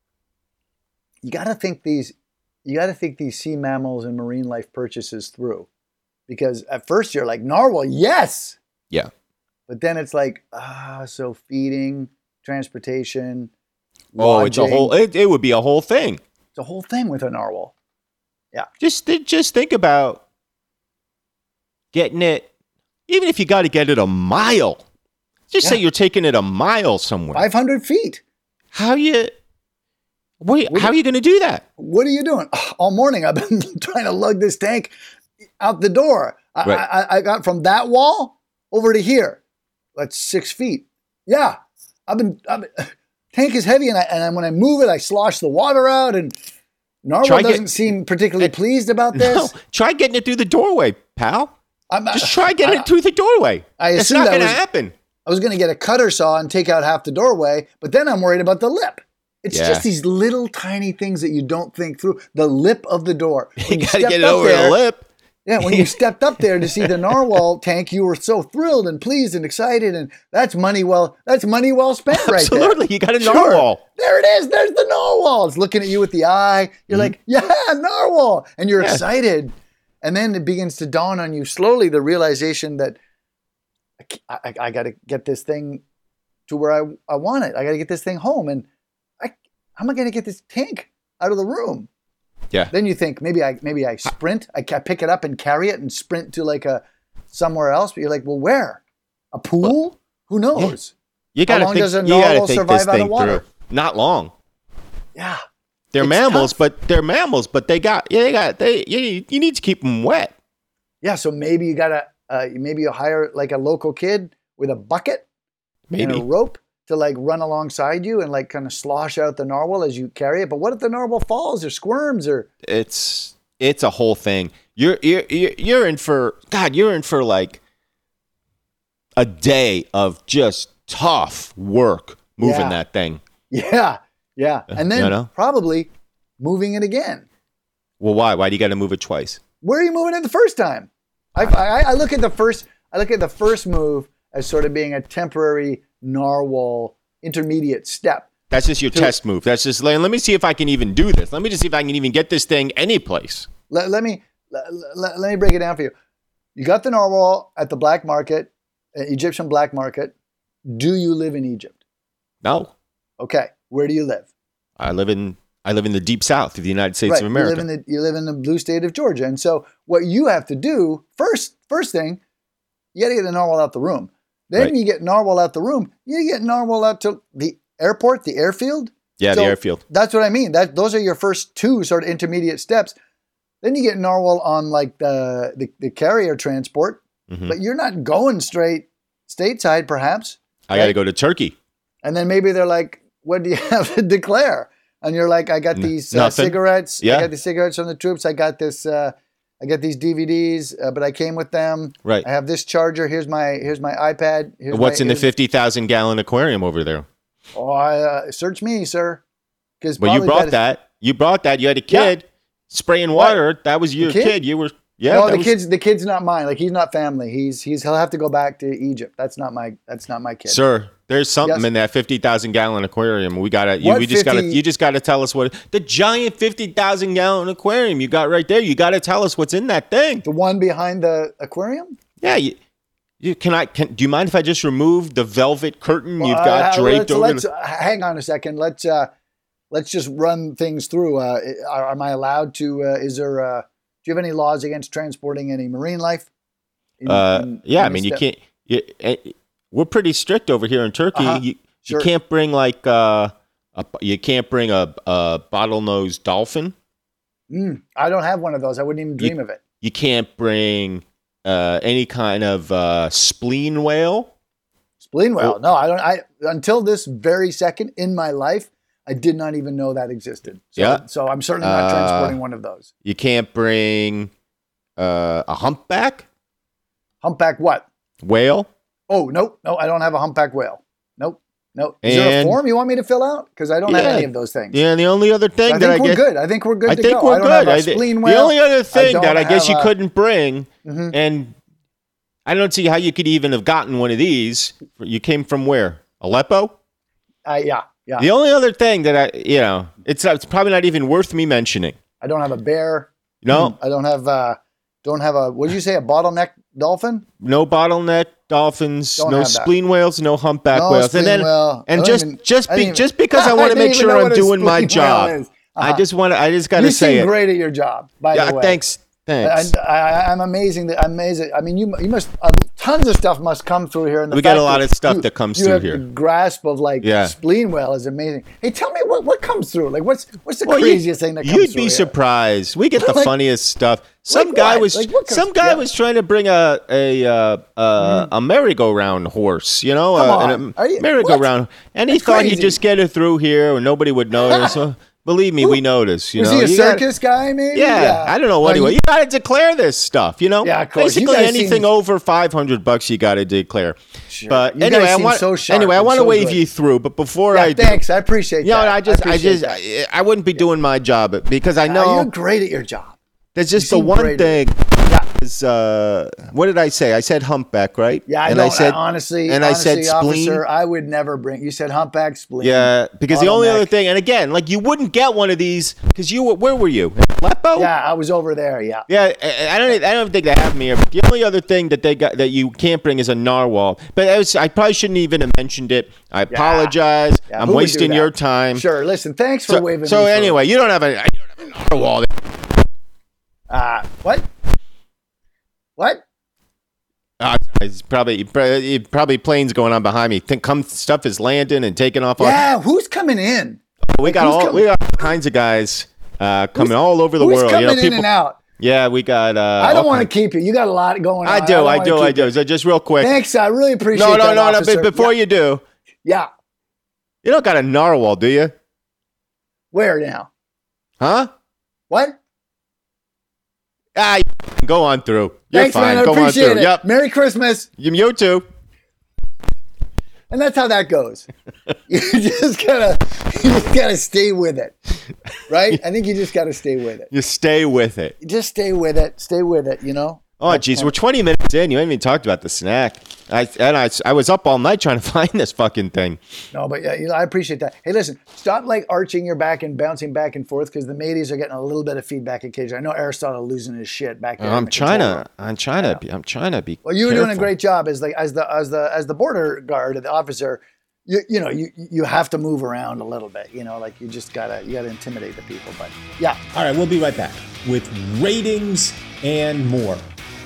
[SPEAKER 4] you got to think these, you got to think these sea mammals and marine life purchases through, because at first you're like, narwhal, yes,
[SPEAKER 3] Yeah.
[SPEAKER 4] but then it's like, ah, so feeding, transportation.
[SPEAKER 3] Oh, it's a
[SPEAKER 4] lodging.
[SPEAKER 3] whole. It, it would be a whole thing.
[SPEAKER 4] It's a whole thing with a narwhal.
[SPEAKER 3] Just th- just think about getting it even if you got to get it a mile, just
[SPEAKER 4] Yeah.
[SPEAKER 3] say you're taking it a mile somewhere.
[SPEAKER 4] five hundred feet.
[SPEAKER 3] How you? Wait,
[SPEAKER 4] What
[SPEAKER 3] how
[SPEAKER 4] do-
[SPEAKER 3] are you going to do that?
[SPEAKER 4] What are you doing? All morning I've been trying to lug this tank out the door. I,
[SPEAKER 3] Right.
[SPEAKER 4] I, I got from that wall over to here. That's six feet. Yeah. I've been, I've been tank is heavy, and I, and when I move it, I slosh the water out, and Narwhal
[SPEAKER 3] Try get-
[SPEAKER 4] doesn't seem particularly pleased about this.
[SPEAKER 3] No, try getting it through the doorway, pal.
[SPEAKER 4] I'm,
[SPEAKER 3] Just try getting
[SPEAKER 4] I,
[SPEAKER 3] it through the doorway.
[SPEAKER 4] I
[SPEAKER 3] It's
[SPEAKER 4] assume
[SPEAKER 3] not
[SPEAKER 4] that
[SPEAKER 3] going to
[SPEAKER 4] was-
[SPEAKER 3] happen.
[SPEAKER 4] I was going to get a cutter saw and take out half the doorway, but then I'm worried about the lip. It's
[SPEAKER 3] Yeah.
[SPEAKER 4] just these little tiny things that you don't think through. The lip of the door.
[SPEAKER 3] You
[SPEAKER 4] When
[SPEAKER 3] got to
[SPEAKER 4] stepped
[SPEAKER 3] get it
[SPEAKER 4] up
[SPEAKER 3] over
[SPEAKER 4] there-
[SPEAKER 3] the lip.
[SPEAKER 4] Yeah, when you stepped up there to see the narwhal tank, you were so thrilled and pleased and excited, and that's money well that's money well spent right there.
[SPEAKER 3] Absolutely, you got a
[SPEAKER 4] Sure.
[SPEAKER 3] narwhal.
[SPEAKER 4] There it is. There's the narwhal. It's looking at you with the eye. You're like, yeah, narwhal, and you're
[SPEAKER 3] Mm-hmm. Yeah.
[SPEAKER 4] excited. And then it begins to dawn on you slowly the realization that I, I, I got to get this thing to where I, I want it. I got to get this thing home, and I how am I going to get this tank out of the room?
[SPEAKER 3] Yeah.
[SPEAKER 4] Then you think maybe I maybe I sprint, I ca- pick it up and carry it and sprint to like a somewhere else. But you're like, well, where? A pool? Who knows?
[SPEAKER 3] You got to
[SPEAKER 4] long
[SPEAKER 3] think.
[SPEAKER 4] does a
[SPEAKER 3] You got to
[SPEAKER 4] narwhal
[SPEAKER 3] think
[SPEAKER 4] survive
[SPEAKER 3] this
[SPEAKER 4] out of
[SPEAKER 3] thing
[SPEAKER 4] water?
[SPEAKER 3] through. Not long.
[SPEAKER 4] Yeah,
[SPEAKER 3] They're
[SPEAKER 4] It's
[SPEAKER 3] mammals,
[SPEAKER 4] tough.
[SPEAKER 3] but they're mammals, but they got. Yeah, they got. They. You, you need to keep them wet.
[SPEAKER 4] yeah. So maybe you gotta uh, maybe you hire like a local kid with a bucket and a
[SPEAKER 3] Maybe.
[SPEAKER 4] rope to like run alongside you and like kind of slosh out the narwhal as you carry it. But what if the narwhal falls or squirms or
[SPEAKER 3] It's it's a whole thing. You're you're you're you're in for God. You're in for like a day of just tough work moving
[SPEAKER 4] Yeah.
[SPEAKER 3] that thing.
[SPEAKER 4] yeah, yeah, and then
[SPEAKER 3] You know?
[SPEAKER 4] probably moving it again.
[SPEAKER 3] Well, why? Why do you got to move it twice?
[SPEAKER 4] Where are you moving it the first time? I, I, I look at the first. I look at the first move as sort of being a temporary narwhal intermediate step.
[SPEAKER 3] That's just your
[SPEAKER 4] To-
[SPEAKER 3] test move. That's just like, let me see if I can even do this. Let me just see if I can even get this thing any place.
[SPEAKER 4] Let, let me let, let, let me break it down for you. You got the narwhal at the black market, uh, Egyptian black market. Do you live in Egypt?
[SPEAKER 3] No,
[SPEAKER 4] Okay, where do you live?
[SPEAKER 3] I live in I live in the deep south of the United States
[SPEAKER 4] right,
[SPEAKER 3] of America.
[SPEAKER 4] You live in the you live in the blue state of Georgia, and so what you have to do first first thing, you got to get the narwhal out the room. Then
[SPEAKER 3] Right.
[SPEAKER 4] you get narwhal out the room. You get narwhal out to the airport, the airfield.
[SPEAKER 3] yeah,
[SPEAKER 4] So
[SPEAKER 3] the airfield.
[SPEAKER 4] That's what I mean. That those are your first two sort of intermediate steps. Then you get narwhal on like the the, the carrier transport,
[SPEAKER 3] Mhm.
[SPEAKER 4] but you're not going straight stateside, perhaps.
[SPEAKER 3] I got to go to Turkey.
[SPEAKER 4] And then maybe they're like, "What do you have to declare?" And you're like, "I got
[SPEAKER 3] N-
[SPEAKER 4] these uh,
[SPEAKER 3] nothing.
[SPEAKER 4] cigarettes. I
[SPEAKER 3] Yeah.
[SPEAKER 4] got the cigarettes from the troops. I got this. Uh, I got these D V Ds, uh, but I came with them.
[SPEAKER 3] Right.
[SPEAKER 4] I have this charger. Here's my here's my iPad. Here's
[SPEAKER 3] What's
[SPEAKER 4] my,
[SPEAKER 3] in the
[SPEAKER 4] here's-
[SPEAKER 3] fifty thousand gallon aquarium over there?
[SPEAKER 4] Oh, I, uh, search me, sir. Because
[SPEAKER 3] Well, you brought that. You brought that. You had a
[SPEAKER 4] Yeah.
[SPEAKER 3] kid spraying water. That was your
[SPEAKER 4] kid?
[SPEAKER 3] kid? You were yeah.
[SPEAKER 4] no,
[SPEAKER 3] that
[SPEAKER 4] the
[SPEAKER 3] was-
[SPEAKER 4] kid's the kid's not mine. Like he's not family. He's he's he'll have to go back to Egypt. That's not my that's not my kid.
[SPEAKER 3] Sir, there's something
[SPEAKER 4] Yes.
[SPEAKER 3] in that fifty thousand gallon aquarium. We gotta. You,
[SPEAKER 4] What
[SPEAKER 3] we just gotta.
[SPEAKER 4] fifty
[SPEAKER 3] You just gotta tell us what the giant fifty thousand gallon aquarium you got right there. You gotta tell us what's in that thing.
[SPEAKER 4] The one behind the aquarium.
[SPEAKER 3] Yeah. You, you can I can. Do you mind if I just remove the velvet curtain you've
[SPEAKER 4] Well,
[SPEAKER 3] got
[SPEAKER 4] uh,
[SPEAKER 3] draped
[SPEAKER 4] let's,
[SPEAKER 3] over?
[SPEAKER 4] let's, uh, hang on a second. Let's uh, let's just run things through. Uh, are, am I allowed to? Uh, is there? Uh, do you have any laws against transporting any marine life? In-
[SPEAKER 3] Uh,
[SPEAKER 4] in-
[SPEAKER 3] yeah, I
[SPEAKER 4] in
[SPEAKER 3] mean, you
[SPEAKER 4] this
[SPEAKER 3] can't. You, eh, we're pretty strict over here in Turkey.
[SPEAKER 4] Uh-huh.
[SPEAKER 3] You,
[SPEAKER 4] Sure.
[SPEAKER 3] you can't bring like uh, a, you can't bring a, a bottlenose dolphin.
[SPEAKER 4] Mm, I don't have one of those. I wouldn't even dream of it.
[SPEAKER 3] You can't bring uh, any kind of uh, spleen whale.
[SPEAKER 4] Spleen whale.
[SPEAKER 3] Oh.
[SPEAKER 4] No, I don't. I until this very second in my life, I did not even know that existed. So,
[SPEAKER 3] Yeah.
[SPEAKER 4] So I'm certainly not
[SPEAKER 3] Uh,
[SPEAKER 4] transporting one of those.
[SPEAKER 3] You can't bring uh, a humpback
[SPEAKER 4] Humpback what?
[SPEAKER 3] whale.
[SPEAKER 4] Oh, nope. No, I don't have a humpback whale. Nope. No. Is there a
[SPEAKER 3] And-
[SPEAKER 4] form you want me to fill out? Because I don't have
[SPEAKER 3] Yeah.
[SPEAKER 4] any of those things.
[SPEAKER 3] Yeah, and the only other thing
[SPEAKER 4] I
[SPEAKER 3] that
[SPEAKER 4] think
[SPEAKER 3] I
[SPEAKER 4] we're
[SPEAKER 3] guess
[SPEAKER 4] good. I think we're good
[SPEAKER 3] I
[SPEAKER 4] to
[SPEAKER 3] think
[SPEAKER 4] go.
[SPEAKER 3] we're
[SPEAKER 4] I don't
[SPEAKER 3] good.
[SPEAKER 4] have a
[SPEAKER 3] I thi-
[SPEAKER 4] spleen
[SPEAKER 3] the
[SPEAKER 4] whale.
[SPEAKER 3] only other thing
[SPEAKER 4] don't
[SPEAKER 3] that I guess
[SPEAKER 4] have
[SPEAKER 3] you
[SPEAKER 4] a-
[SPEAKER 3] couldn't bring,
[SPEAKER 4] Mhm.
[SPEAKER 3] and I don't see how you could even have gotten one of these. You came from where? Aleppo?
[SPEAKER 4] Uh, yeah, yeah.
[SPEAKER 3] The only other thing that I, you know, it's it's probably not even worth me mentioning.
[SPEAKER 4] I don't have a bear.
[SPEAKER 3] No,
[SPEAKER 4] I don't have. Uh, don't have a. What did you say? A bottleneck dolphin?
[SPEAKER 3] no bottleneck dolphins,
[SPEAKER 4] Don't
[SPEAKER 3] no
[SPEAKER 4] have that.
[SPEAKER 3] spleen whales, no humpback
[SPEAKER 4] No
[SPEAKER 3] whales,
[SPEAKER 4] spleen
[SPEAKER 3] and then
[SPEAKER 4] whale. I
[SPEAKER 3] and
[SPEAKER 4] don't
[SPEAKER 3] just
[SPEAKER 4] even-
[SPEAKER 3] just
[SPEAKER 4] I
[SPEAKER 3] be,
[SPEAKER 4] didn't even-
[SPEAKER 3] just because I want to
[SPEAKER 4] didn't
[SPEAKER 3] make
[SPEAKER 4] even
[SPEAKER 3] sure
[SPEAKER 4] know
[SPEAKER 3] I'm
[SPEAKER 4] what a
[SPEAKER 3] doing my
[SPEAKER 4] spleen
[SPEAKER 3] job.
[SPEAKER 4] whale is.
[SPEAKER 3] I
[SPEAKER 4] Uh-huh.
[SPEAKER 3] just want to. I just got
[SPEAKER 4] You
[SPEAKER 3] to say
[SPEAKER 4] seem
[SPEAKER 3] it.
[SPEAKER 4] great at your job. By
[SPEAKER 3] Yeah,
[SPEAKER 4] the way,
[SPEAKER 3] thanks, thanks.
[SPEAKER 4] I, I, I'm amazing. That amazing. I mean, you you must a tons of stuff must come through here. And the
[SPEAKER 3] We got
[SPEAKER 4] fact
[SPEAKER 3] a lot
[SPEAKER 4] that
[SPEAKER 3] of stuff
[SPEAKER 4] you-
[SPEAKER 3] that comes
[SPEAKER 4] you
[SPEAKER 3] through
[SPEAKER 4] have
[SPEAKER 3] here.
[SPEAKER 4] The grasp of like
[SPEAKER 3] Yeah.
[SPEAKER 4] spleen well is amazing. Hey, tell me what, what comes through? Like what's what's the
[SPEAKER 3] Well, you-
[SPEAKER 4] craziest thing that comes
[SPEAKER 3] You'd
[SPEAKER 4] through?
[SPEAKER 3] be
[SPEAKER 4] here?
[SPEAKER 3] surprised. We get the
[SPEAKER 4] Like-
[SPEAKER 3] funniest stuff. Some
[SPEAKER 4] like
[SPEAKER 3] guy
[SPEAKER 4] what?
[SPEAKER 3] was
[SPEAKER 4] Like what comes-
[SPEAKER 3] some guy
[SPEAKER 4] yeah.
[SPEAKER 3] was trying to bring a a uh, uh, a merry-go-round horse, you know,
[SPEAKER 4] Come
[SPEAKER 3] uh,
[SPEAKER 4] on.
[SPEAKER 3] and a
[SPEAKER 4] Are you-
[SPEAKER 3] merry-go-round, and he
[SPEAKER 4] That's
[SPEAKER 3] thought he'd
[SPEAKER 4] crazy.
[SPEAKER 3] just get it through here and nobody would notice. Well, believe me, we notice. You
[SPEAKER 4] Was
[SPEAKER 3] know,
[SPEAKER 4] he a
[SPEAKER 3] You gotta-
[SPEAKER 4] circus guy? Maybe.
[SPEAKER 3] Yeah, I don't know what
[SPEAKER 4] No,
[SPEAKER 3] he was.
[SPEAKER 4] you-
[SPEAKER 3] You got to declare this stuff, you know.
[SPEAKER 4] Yeah, of course. You
[SPEAKER 3] Basically,
[SPEAKER 4] guys
[SPEAKER 3] anything
[SPEAKER 4] seem-
[SPEAKER 3] over five hundred bucks, you got to declare.
[SPEAKER 4] Sure.
[SPEAKER 3] But
[SPEAKER 4] You guys
[SPEAKER 3] anyway, I
[SPEAKER 4] seem
[SPEAKER 3] want
[SPEAKER 4] so sharp
[SPEAKER 3] anyway, I
[SPEAKER 4] and
[SPEAKER 3] want to
[SPEAKER 4] so
[SPEAKER 3] wave
[SPEAKER 4] good.
[SPEAKER 3] you through. But before
[SPEAKER 4] Yeah,
[SPEAKER 3] I do,
[SPEAKER 4] thanks. I appreciate
[SPEAKER 3] you know,
[SPEAKER 4] that.
[SPEAKER 3] I just, I,
[SPEAKER 4] appreciate
[SPEAKER 3] just,
[SPEAKER 4] that.
[SPEAKER 3] I, I wouldn't be doing my job because I
[SPEAKER 4] Uh,
[SPEAKER 3] know
[SPEAKER 4] you're great at your job.
[SPEAKER 3] there's just
[SPEAKER 4] you
[SPEAKER 3] the
[SPEAKER 4] seem
[SPEAKER 3] one
[SPEAKER 4] great.
[SPEAKER 3] thing.
[SPEAKER 4] Yeah.
[SPEAKER 3] Is uh, what did I say? I said humpback, right?
[SPEAKER 4] Yeah, I
[SPEAKER 3] and
[SPEAKER 4] don't.
[SPEAKER 3] I said
[SPEAKER 4] honestly,
[SPEAKER 3] and
[SPEAKER 4] honestly,
[SPEAKER 3] I said spleen.
[SPEAKER 4] officer, I would never bring. You said humpback, spleen.
[SPEAKER 3] Yeah, because the only
[SPEAKER 4] bottleneck.
[SPEAKER 3] other thing, and again, like you wouldn't get one of these because you were where were you? Aleppo?
[SPEAKER 4] Yeah, I was over there. Yeah.
[SPEAKER 3] Yeah, I I don't. I don't think they have them here. But the only other thing that they got that you can't bring is a narwhal. But I, was, I probably shouldn't even have mentioned it. I apologize.
[SPEAKER 4] Yeah,
[SPEAKER 3] I'm
[SPEAKER 4] who would do
[SPEAKER 3] wasting
[SPEAKER 4] that?
[SPEAKER 3] your time.
[SPEAKER 4] Sure. Listen, thanks for
[SPEAKER 3] So,
[SPEAKER 4] waving.
[SPEAKER 3] so
[SPEAKER 4] me
[SPEAKER 3] anyway, you don't have a. You don't have a narwhal.
[SPEAKER 4] through. uh, what? What?
[SPEAKER 3] Uh, it's probably it- probably planes going on behind me. Think come stuff is landing and taking off. on-
[SPEAKER 4] Yeah, who's coming in?
[SPEAKER 3] we got
[SPEAKER 4] who's
[SPEAKER 3] all
[SPEAKER 4] coming-
[SPEAKER 3] we got all kinds of guys uh, coming all over the
[SPEAKER 4] Who's
[SPEAKER 3] world.
[SPEAKER 4] coming
[SPEAKER 3] You know,
[SPEAKER 4] in
[SPEAKER 3] people.
[SPEAKER 4] and out?
[SPEAKER 3] Yeah, we got. Uh,
[SPEAKER 4] I don't
[SPEAKER 3] all
[SPEAKER 4] want to
[SPEAKER 3] kinds-
[SPEAKER 4] keep you. You got a lot going on.
[SPEAKER 3] I do,
[SPEAKER 4] don't
[SPEAKER 3] I
[SPEAKER 4] wanna
[SPEAKER 3] do, I
[SPEAKER 4] keep
[SPEAKER 3] do.
[SPEAKER 4] you.
[SPEAKER 3] So just real quick.
[SPEAKER 4] Thanks, I really appreciate
[SPEAKER 3] No, no,
[SPEAKER 4] that,
[SPEAKER 3] no, no.
[SPEAKER 4] officer.
[SPEAKER 3] But before
[SPEAKER 4] yeah.
[SPEAKER 3] you do,
[SPEAKER 4] yeah,
[SPEAKER 3] you don't got a narwhal, do you?
[SPEAKER 4] where now?
[SPEAKER 3] Huh?
[SPEAKER 4] What?
[SPEAKER 3] Ah, go on through. You're
[SPEAKER 4] Thanks,
[SPEAKER 3] fine.
[SPEAKER 4] man. I
[SPEAKER 3] go on
[SPEAKER 4] appreciate
[SPEAKER 3] through.
[SPEAKER 4] it.
[SPEAKER 3] Yep.
[SPEAKER 4] Merry Christmas.
[SPEAKER 3] You, you too.
[SPEAKER 4] And that's how that goes. You just gotta, you just gotta stay with it, right? I think you just gotta stay with it.
[SPEAKER 3] You stay with it.
[SPEAKER 4] Just stay with it. Stay with it. You know.
[SPEAKER 3] Oh, geez, we're twenty minutes in. You haven't even talked about the snack. I and I, I was up all night trying to find this fucking thing.
[SPEAKER 4] No, but yeah, you know, I appreciate that. Hey, listen, stop like arching your back and bouncing back and forth because the mateys are getting a little bit of feedback occasionally. I know Aristotle losing his shit back there. in
[SPEAKER 3] I'm
[SPEAKER 4] the
[SPEAKER 3] trying
[SPEAKER 4] control room.
[SPEAKER 3] to. I'm trying to. Be, I'm trying to be.
[SPEAKER 4] Well, you were doing a
[SPEAKER 3] careful.
[SPEAKER 4] great job as like as the as the as the border guard, the officer. You you know you you have to move around a little bit. You know, like you just gotta you gotta intimidate the people. But yeah,
[SPEAKER 2] All right, we'll be right back with ratings and more.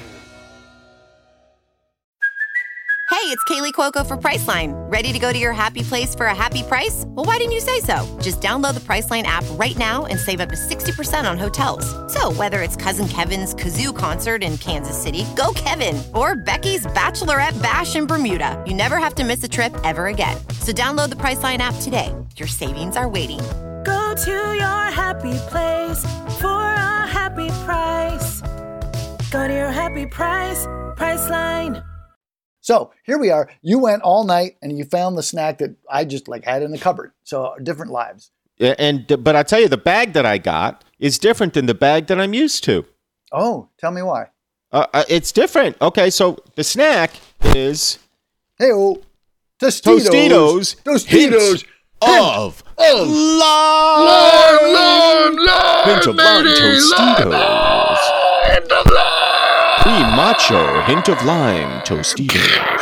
[SPEAKER 6] Hey, it's Kaylee Cuoco for Priceline. Ready to go to your happy place for a happy price? Well, why didn't you say so? Just download the Priceline app right now and save up to sixty percent on hotels. So whether it's Cousin Kevin's Kazoo concert in Kansas City, go Kevin, or Becky's Bachelorette Bash in Bermuda, you never have to miss a trip ever again. So download the Priceline app today. Your savings are waiting.
[SPEAKER 7] Go to your happy place for a happy price. Go to your happy price, Priceline.
[SPEAKER 4] so here we are. You went all night and you found the snack that I just like had in the cupboard. So different lives.
[SPEAKER 3] Yeah, and but I tell you, the bag that I got is different than the bag that I'm used to.
[SPEAKER 4] Oh, tell me why.
[SPEAKER 3] Uh, uh, it's different. Okay, so the snack is
[SPEAKER 4] Hey, oh, Tostitos.
[SPEAKER 3] Tostitos.
[SPEAKER 4] Tostitos.
[SPEAKER 3] Hint of lime. Lime, lime, lime. Hint of lime Tostitos. Hint of lime. Cream macho. Hint of lime Tostitos.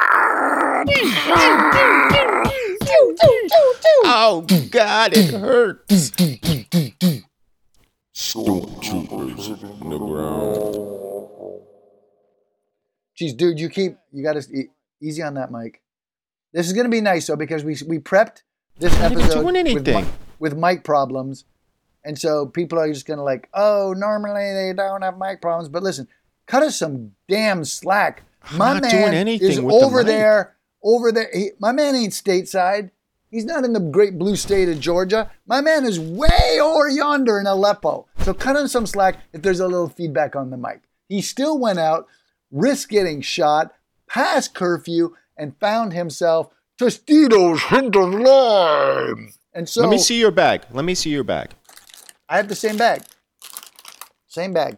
[SPEAKER 3] Oh God, it hurts.
[SPEAKER 4] Geez, dude, you keep you got to easy on that mic. This is gonna be nice though because we we prepped this
[SPEAKER 3] not even
[SPEAKER 4] episode
[SPEAKER 3] doing
[SPEAKER 4] with,
[SPEAKER 3] anything.
[SPEAKER 4] mi- with mic problems, and so people are just gonna like, oh, normally they don't have mic problems, but listen, cut us some damn slack.
[SPEAKER 3] I'm
[SPEAKER 4] My
[SPEAKER 3] not
[SPEAKER 4] man
[SPEAKER 3] doing anything
[SPEAKER 4] is
[SPEAKER 3] with the
[SPEAKER 4] over
[SPEAKER 3] mic.
[SPEAKER 4] there, over there. He, my man ain't stateside. He's not in the great blue state of Georgia. My man is way over yonder in Aleppo. So cut him some slack if there's a little feedback on the mic. He still went out, risked getting shot, past curfew, and found himself Tostitos hint of lime. And so
[SPEAKER 3] Let me see your bag. Let me see your bag.
[SPEAKER 4] I have the same bag. Same bag.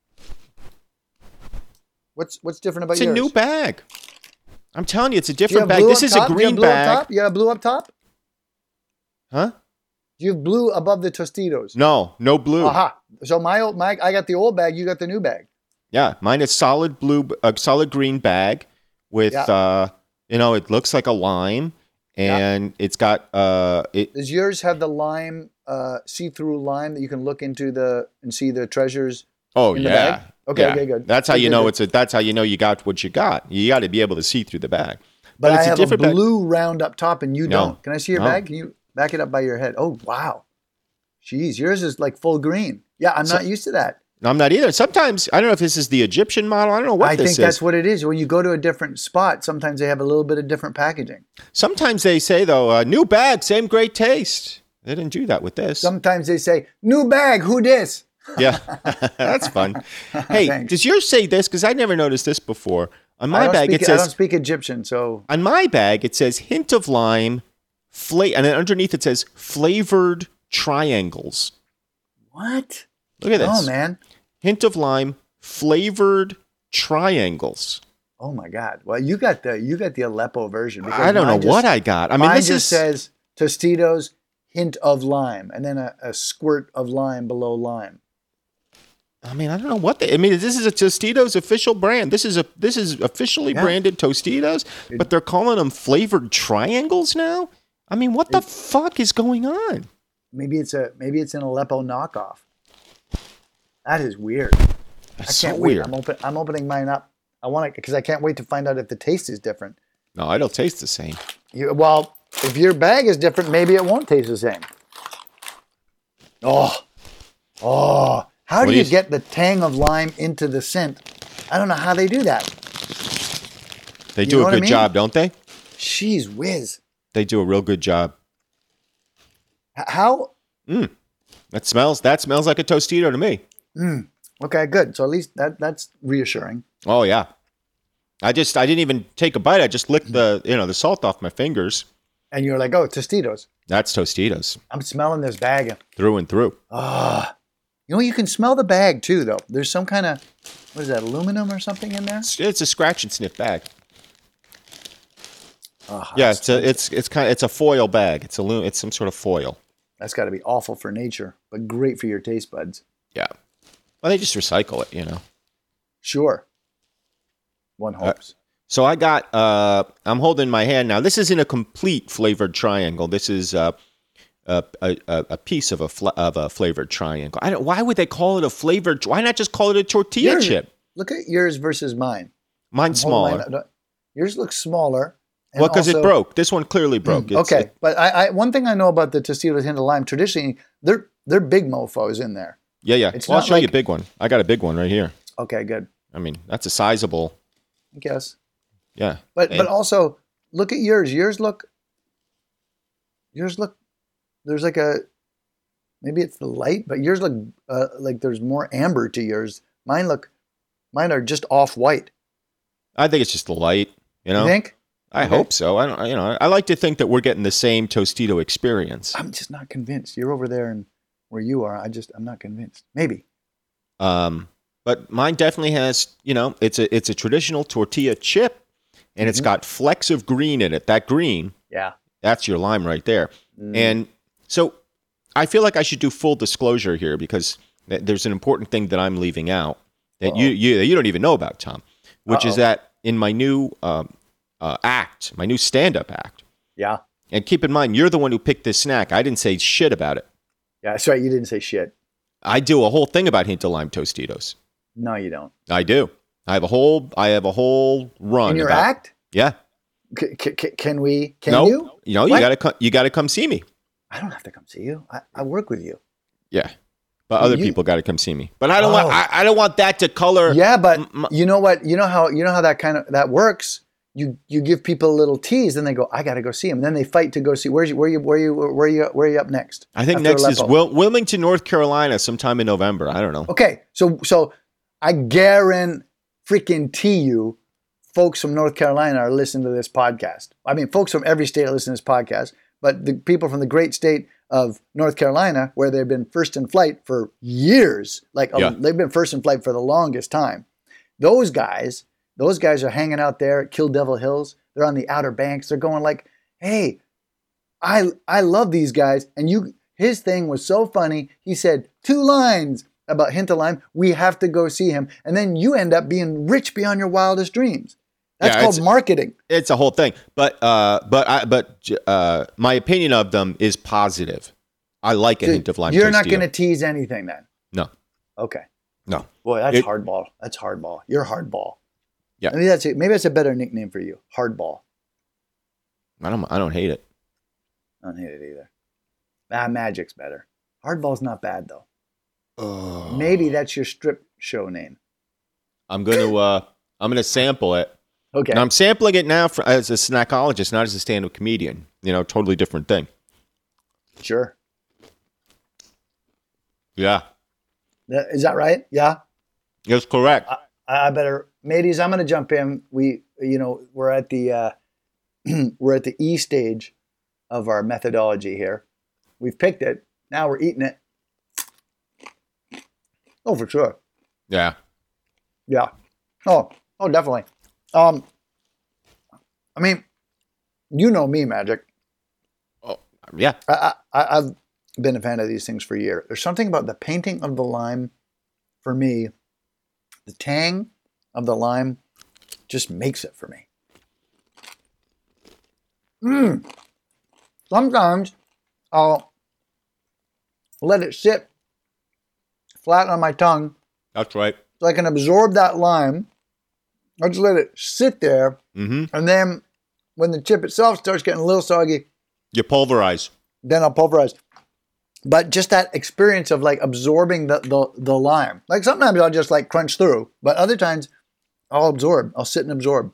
[SPEAKER 4] What's what's different about
[SPEAKER 3] It's
[SPEAKER 4] yours?
[SPEAKER 3] a new bag. I'm telling you, it's a
[SPEAKER 4] Do you
[SPEAKER 3] different
[SPEAKER 4] have
[SPEAKER 3] bag.
[SPEAKER 4] blue
[SPEAKER 3] This
[SPEAKER 4] up
[SPEAKER 3] is
[SPEAKER 4] top?
[SPEAKER 3] a
[SPEAKER 4] Do you have
[SPEAKER 3] green
[SPEAKER 4] blue up
[SPEAKER 3] bag.
[SPEAKER 4] top? You have blue up top?
[SPEAKER 3] Huh?
[SPEAKER 4] Do you have blue above the Tostitos?
[SPEAKER 3] No, no blue.
[SPEAKER 4] Aha. So my old my I got the old bag, you got the new bag.
[SPEAKER 3] Yeah, mine is solid blue, a solid green bag with,
[SPEAKER 4] Yeah.
[SPEAKER 3] uh, you know, it looks like a lime, and it's got, uh, it.
[SPEAKER 4] Does yours have the lime, uh, see-through lime that you can look into the and see the treasures?
[SPEAKER 3] Oh
[SPEAKER 4] in the
[SPEAKER 3] yeah.
[SPEAKER 4] bag? Okay,
[SPEAKER 3] Yeah.
[SPEAKER 4] okay, good.
[SPEAKER 3] That's how
[SPEAKER 4] Good,
[SPEAKER 3] you
[SPEAKER 4] good,
[SPEAKER 3] know
[SPEAKER 4] good.
[SPEAKER 3] it's a. That's how you know you got what you got. You got to be able to see through the bag.
[SPEAKER 4] But, I
[SPEAKER 3] it's
[SPEAKER 4] have a,
[SPEAKER 3] different bag.
[SPEAKER 4] blue round up top, and you
[SPEAKER 3] No.
[SPEAKER 4] don't. Can I see your
[SPEAKER 3] No.
[SPEAKER 4] bag? Can you back it up by your head? Oh wow, jeez, yours is like full green. Yeah, I'm
[SPEAKER 3] So-
[SPEAKER 4] not used to that.
[SPEAKER 3] No, I'm not either. Sometimes I don't know if this is the Egyptian model. I don't know what
[SPEAKER 4] I
[SPEAKER 3] this
[SPEAKER 4] think
[SPEAKER 3] is.
[SPEAKER 4] that's what it is. When you go to a different spot, sometimes they have a little bit of different packaging.
[SPEAKER 3] Sometimes they say though, uh, new bag, same great taste. They didn't do that with this.
[SPEAKER 4] Sometimes they say, "New bag, who dis?"
[SPEAKER 3] Yeah, that's fun. Hey,
[SPEAKER 4] Thanks.
[SPEAKER 3] does yours say this? Because I never noticed this before. On
[SPEAKER 4] I
[SPEAKER 3] my
[SPEAKER 4] don't
[SPEAKER 3] bag,
[SPEAKER 4] speak,
[SPEAKER 3] it
[SPEAKER 4] I don't
[SPEAKER 3] says
[SPEAKER 4] speak Egyptian, so
[SPEAKER 3] on my bag it says hint of lime, fla- and then underneath it says flavored triangles.
[SPEAKER 4] what?
[SPEAKER 3] Look at this.
[SPEAKER 4] Oh man.
[SPEAKER 3] Hint of lime, flavored triangles.
[SPEAKER 4] Oh my God. Well, you got the you got the Aleppo version. because
[SPEAKER 3] I don't know
[SPEAKER 4] mine just-
[SPEAKER 3] what I got. I mean,
[SPEAKER 4] mine
[SPEAKER 3] this
[SPEAKER 4] just
[SPEAKER 3] is.
[SPEAKER 4] says Tostitos hint of lime, and then a, a squirt of lime below lime.
[SPEAKER 3] I mean, I don't know what they. I mean, this is a Tostitos official brand. This is a this is officially
[SPEAKER 4] Yeah.
[SPEAKER 3] branded Tostitos, but they're calling them flavored triangles now. I mean, what the fuck is going on?
[SPEAKER 4] Maybe it's a maybe it's an Aleppo knockoff. That is weird.
[SPEAKER 3] That's
[SPEAKER 4] I
[SPEAKER 3] so
[SPEAKER 4] can't wait.
[SPEAKER 3] weird.
[SPEAKER 4] I'm open. I'm opening mine up. I want it because I can't wait to find out if the taste is different.
[SPEAKER 3] No, it'll taste the same.
[SPEAKER 4] You, well, if your bag is different, maybe it won't taste the same. Oh, oh! How
[SPEAKER 3] What
[SPEAKER 4] do
[SPEAKER 3] do
[SPEAKER 4] you
[SPEAKER 3] you-
[SPEAKER 4] get the tang of lime into the scent? I don't know how they do that.
[SPEAKER 3] They
[SPEAKER 4] You
[SPEAKER 3] do
[SPEAKER 4] know
[SPEAKER 3] a
[SPEAKER 4] what I
[SPEAKER 3] good
[SPEAKER 4] mean?
[SPEAKER 3] job, don't they?
[SPEAKER 4] Jeez whiz!
[SPEAKER 3] They do a real good job.
[SPEAKER 4] H- How?
[SPEAKER 3] That smells. That smells like a Tostito to me.
[SPEAKER 4] Okay, good. So at least that that's reassuring.
[SPEAKER 3] Oh yeah. I just I didn't even take a bite. I just licked the you know the salt off my fingers.
[SPEAKER 4] And you're like, oh, Tostitos.
[SPEAKER 3] That's Tostitos
[SPEAKER 4] I'm smelling this bag.
[SPEAKER 3] through and through.
[SPEAKER 4] You know, you can smell the bag too, though. There's some kind of what is that, aluminum or something in there?
[SPEAKER 3] It's, it's a scratch and sniff bag.
[SPEAKER 4] Oh,
[SPEAKER 3] Yeah,
[SPEAKER 4] that's,
[SPEAKER 3] it's a it's it's kind of it's a foil bag. It's a lu- it's some sort of foil.
[SPEAKER 4] that's got to be awful for nature, but great for your taste buds.
[SPEAKER 3] Yeah. Well, they just recycle it, you know.
[SPEAKER 4] Sure. One hopes.
[SPEAKER 3] So I got, uh, I'm holding in my hand now. This isn't a complete flavored triangle. This is uh, a, a, a a piece of a fla- of a flavored triangle. I don't. Why would they call it a flavored? Why not just call it a tortilla
[SPEAKER 4] Yours-
[SPEAKER 3] chip?
[SPEAKER 4] Look at yours versus mine.
[SPEAKER 3] Mine's
[SPEAKER 4] Hold
[SPEAKER 3] smaller.
[SPEAKER 4] mine up. Yours looks smaller. and
[SPEAKER 3] Well, because it
[SPEAKER 4] also-
[SPEAKER 3] broke. This one clearly broke. It's-
[SPEAKER 4] Okay,
[SPEAKER 3] it-
[SPEAKER 4] but I, I one thing I know about the Tostitos hint of lime, traditionally they're they're big mofo's in there.
[SPEAKER 3] yeah, yeah.
[SPEAKER 4] It's
[SPEAKER 3] Well, I'll
[SPEAKER 4] not
[SPEAKER 3] show you a
[SPEAKER 4] like-
[SPEAKER 3] big one. I got a big one right here.
[SPEAKER 4] Okay, good.
[SPEAKER 3] I mean, that's a sizable.
[SPEAKER 4] I guess.
[SPEAKER 3] Yeah.
[SPEAKER 4] But
[SPEAKER 3] And-
[SPEAKER 4] but also look at yours. Yours look. Yours look. There's like a, maybe it's the light, but yours look uh, like there's more amber to yours. Mine look, mine are just off white.
[SPEAKER 3] I think it's just the light. You know.
[SPEAKER 4] You think?
[SPEAKER 3] I
[SPEAKER 4] Okay.
[SPEAKER 3] hope so. I don't. You know. I like to think that we're getting the same Tostito experience.
[SPEAKER 4] I'm just not convinced. You're over there and where you are. I just I'm not convinced. Maybe.
[SPEAKER 3] Um, but mine definitely has, you know, it's a it's a traditional tortilla chip, and it's got flecks of green in it. That green,
[SPEAKER 4] Yeah.
[SPEAKER 3] that's your lime right there. And so, I feel like I should do full disclosure here because th- there's an important thing that I'm leaving out that you you you don't even know about, Tom, which is
[SPEAKER 4] Uh-oh.
[SPEAKER 3] that in my new um, uh, act, my new stand-up act.
[SPEAKER 4] Yeah.
[SPEAKER 3] And keep in mind, you're the one who picked this snack. I didn't say shit about it.
[SPEAKER 4] Yeah. That's right. You didn't say shit.
[SPEAKER 3] I do a whole thing about hint of lime Tostitos.
[SPEAKER 4] No, you don't.
[SPEAKER 3] I do. I have a whole. I have a whole run.
[SPEAKER 4] In your
[SPEAKER 3] about,
[SPEAKER 4] act?
[SPEAKER 3] Yeah.
[SPEAKER 4] C- c- c- can we? Can
[SPEAKER 3] no.
[SPEAKER 4] you?
[SPEAKER 3] You know, you
[SPEAKER 4] What?
[SPEAKER 3] gotta come. You gotta come see me.
[SPEAKER 4] I don't have to come see you. I, I work with you.
[SPEAKER 3] Yeah. But other
[SPEAKER 4] You-
[SPEAKER 3] people gotta come see me. But I don't want.
[SPEAKER 4] Oh.
[SPEAKER 3] I, I don't want that to color.
[SPEAKER 4] Yeah, but
[SPEAKER 3] m- m-
[SPEAKER 4] you know what? You know how you know how that kind of that works. You you give people a little tease, then they go, "I got to go see him." Then they fight to go see. Where's you? Where you? Where you? Where you? Where you up next?
[SPEAKER 3] I think
[SPEAKER 4] After
[SPEAKER 3] next is
[SPEAKER 4] Aleppo.
[SPEAKER 3] Wil- Wilmington, North Carolina, sometime in November. I don't know.
[SPEAKER 4] Okay, so so I guarantee freaking you, folks from North Carolina are listening to this podcast. I mean, folks from every state are listening to this podcast, but the people from the great state of North Carolina, where they've been first in flight for years, like
[SPEAKER 3] Yeah.
[SPEAKER 4] um, they've been first in flight for the longest time. Those guys, those guys are hanging out there at Kill Devil Hills. They're on the Outer Banks. They're going like, "Hey, I I love these guys." And you, his thing was so funny. He said two lines about hint of lime. We have to go see him, and then you end up being rich beyond your wildest dreams. That's
[SPEAKER 3] Yeah,
[SPEAKER 4] called
[SPEAKER 3] it's-
[SPEAKER 4] marketing.
[SPEAKER 3] It's a whole thing. But uh, but I but uh, my opinion of them is positive. I like a hint of lime.
[SPEAKER 4] You're not
[SPEAKER 3] Tostito.
[SPEAKER 4] going to tease anything then.
[SPEAKER 3] No.
[SPEAKER 4] Okay.
[SPEAKER 3] No.
[SPEAKER 4] Boy, that's
[SPEAKER 3] It-
[SPEAKER 4] hardball. That's hardball. You're hardball.
[SPEAKER 3] Yeah.
[SPEAKER 4] Maybe that's it. Maybe that's a better nickname for you. Hardball.
[SPEAKER 3] I don't. I don't hate it.
[SPEAKER 4] I don't hate it either. Ah, Magic's better. Hardball's not bad though. Maybe that's your strip show name.
[SPEAKER 3] I'm gonna. Uh, I'm gonna sample it.
[SPEAKER 4] Okay.
[SPEAKER 3] And I'm sampling it now for, as a snackologist, not as a stand-up comedian. You know, totally different thing.
[SPEAKER 4] Sure.
[SPEAKER 3] Yeah.
[SPEAKER 4] That- Is that right? Yeah.
[SPEAKER 3] That's correct.
[SPEAKER 4] I, I better, mateys. I'm going to jump in. We, you know, we're at the uh, we're at the E stage of our methodology here. We've picked it. Now we're eating it. Oh, for sure.
[SPEAKER 3] Yeah.
[SPEAKER 4] Yeah. Oh, oh, definitely. Um, I mean, you know me, Magic.
[SPEAKER 3] Oh, yeah.
[SPEAKER 4] I, I, I've been a fan of these things for years. There's something about the painting of the lime, for me, the tang of the lime just makes it for me. Mm. Sometimes I'll let it sit flat on my tongue
[SPEAKER 3] That's right.
[SPEAKER 4] so I can absorb that lime. I just let it sit there.
[SPEAKER 3] Mm-hmm.
[SPEAKER 4] And then when the chip itself starts getting a little soggy,
[SPEAKER 3] You pulverize.
[SPEAKER 4] then I'll pulverize. But just that experience of like absorbing the, the, the lime. Like sometimes I'll just like crunch through, but other times I'll absorb. I'll sit and absorb.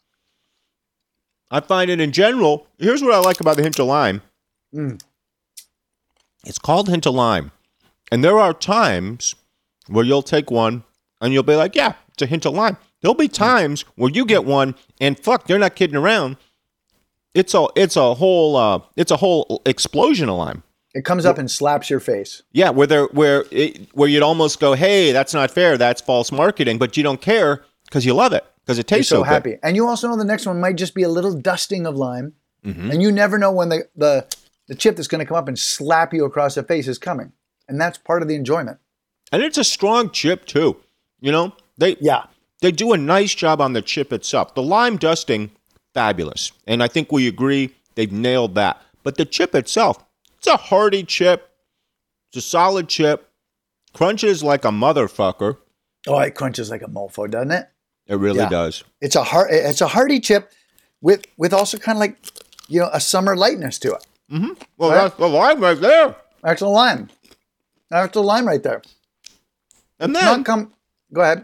[SPEAKER 3] I find it in general. Here's what I like about the hint of lime.
[SPEAKER 4] Mm.
[SPEAKER 3] It's called hint of lime. And there are times where you'll take one and you'll be like, yeah, it's a hint of lime. There'll be times where you get one and fuck, they're not kidding around. It's a it's a whole uh, it's a whole explosion of lime.
[SPEAKER 4] It comes up and slaps your face.
[SPEAKER 3] Yeah, where there where it, where you'd almost go, hey, that's not fair, that's false marketing, but you don't care because you love it because it
[SPEAKER 4] You're
[SPEAKER 3] tastes
[SPEAKER 4] so
[SPEAKER 3] so
[SPEAKER 4] happy.
[SPEAKER 3] good.
[SPEAKER 4] And you also know the next one might just be a little dusting of lime.
[SPEAKER 3] Mm-hmm.
[SPEAKER 4] And you never know when the, the, the chip that's going to come up and slap you across the face is coming. And that's part of the enjoyment.
[SPEAKER 3] And it's a strong chip too. You know, they
[SPEAKER 4] Yeah.
[SPEAKER 3] they do a nice job on the chip itself. The lime dusting, fabulous, and I think we agree they've nailed that. But the chip itself, it's a hearty chip. It's a solid chip. Crunches like a motherfucker.
[SPEAKER 4] Oh, it crunches like a mofo, doesn't it?
[SPEAKER 3] It really
[SPEAKER 4] Yeah.
[SPEAKER 3] does.
[SPEAKER 4] It's a heart. It's a hearty chip with with also kind of like, you know, a summer lightness to it.
[SPEAKER 3] Well,
[SPEAKER 4] Right.
[SPEAKER 3] that's the lime right there.
[SPEAKER 4] That's the lime. That's the lime right there.
[SPEAKER 3] And
[SPEAKER 4] Not
[SPEAKER 3] then
[SPEAKER 4] come. Go ahead.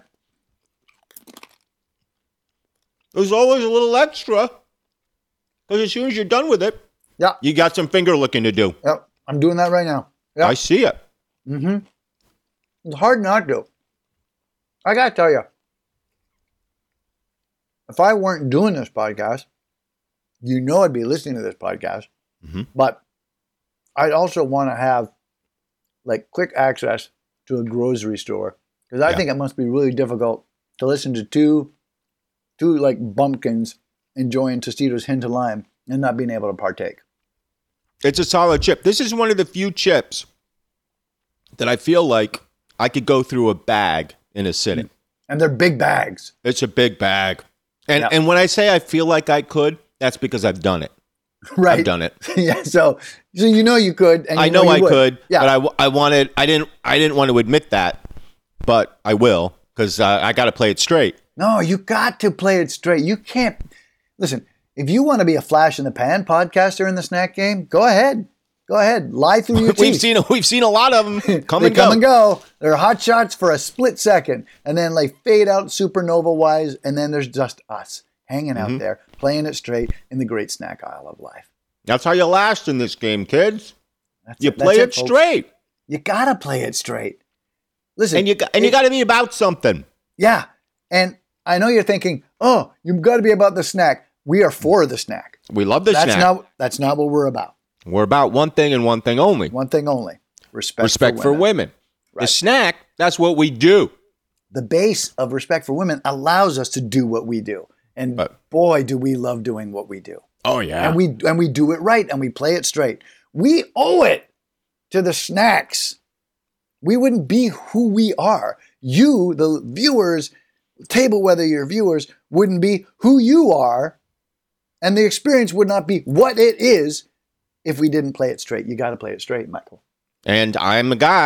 [SPEAKER 3] there's always a little extra. Because as soon as you're done with it,
[SPEAKER 4] Yeah.
[SPEAKER 3] you got some finger licking to do.
[SPEAKER 4] Yep. I'm doing that right now. Yeah.
[SPEAKER 3] I see it.
[SPEAKER 4] Mm-hmm. It's hard not to. I gotta tell you, if I weren't doing this podcast, you know I'd be listening to this podcast.
[SPEAKER 3] Mhm.
[SPEAKER 4] But I'd also want to have like quick access to a grocery store because I
[SPEAKER 3] Yeah.
[SPEAKER 4] think it must be really difficult to listen to two, two like bumpkins enjoying Tostitos hint of lime and not being able to partake.
[SPEAKER 3] It's a solid chip. This is one of the few chips that I feel like I could go through a bag in a sitting.
[SPEAKER 4] And they're big bags.
[SPEAKER 3] It's a big bag. And
[SPEAKER 4] Yeah.
[SPEAKER 3] and when I say I feel like I could, that's because I've done it.
[SPEAKER 4] Right.
[SPEAKER 3] I've done it.
[SPEAKER 4] Yeah. So, so you know you could. And you
[SPEAKER 3] I know,
[SPEAKER 4] you
[SPEAKER 3] I
[SPEAKER 4] would.
[SPEAKER 3] could,
[SPEAKER 4] Yeah.
[SPEAKER 3] but I, w- I wanted I didn't I didn't want to admit that, but I will because uh, I got to play it straight.
[SPEAKER 4] No, you got to play it straight. You can't listen. If you want to be a flash in the pan podcaster in the snack game, go ahead. Go ahead. Lie through your teeth.
[SPEAKER 3] We've seen we've seen a lot of them come
[SPEAKER 4] they
[SPEAKER 3] and
[SPEAKER 4] come
[SPEAKER 3] go.
[SPEAKER 4] and go. They're hot shots for a split second, and then like fade out supernova wise, and then there's just us hanging
[SPEAKER 3] Mm-hmm.
[SPEAKER 4] out there playing it straight in the great snack aisle of life.
[SPEAKER 3] That's how you last in this game, kids.
[SPEAKER 4] That's
[SPEAKER 3] You
[SPEAKER 4] it. That's
[SPEAKER 3] play it
[SPEAKER 4] folks.
[SPEAKER 3] straight,
[SPEAKER 4] You gotta play it straight. Listen,
[SPEAKER 3] and you got, and you
[SPEAKER 4] it-
[SPEAKER 3] got to be about something.
[SPEAKER 4] yeah. And I know you're thinking, oh, you've got to be about the snack. We are for the snack.
[SPEAKER 3] We love the
[SPEAKER 4] That's
[SPEAKER 3] snack.
[SPEAKER 4] not. That's not what we're about.
[SPEAKER 3] We're about one thing and one thing only:
[SPEAKER 4] One thing only: respect.
[SPEAKER 3] respect for women. The
[SPEAKER 4] Right.
[SPEAKER 3] snack, that's what we do.
[SPEAKER 4] The base of respect for women allows us to do what we do, and
[SPEAKER 3] But-
[SPEAKER 4] boy, do we love doing what we do.
[SPEAKER 3] Oh yeah.
[SPEAKER 4] And we and we do it right, and we play it straight. We owe it to the snacks. We wouldn't be who we are. You, the viewers, table whether your viewers, wouldn't be who you are, and the experience would not be what it is if we didn't play it straight. You got to play it straight, Michael.
[SPEAKER 3] And I'm a guy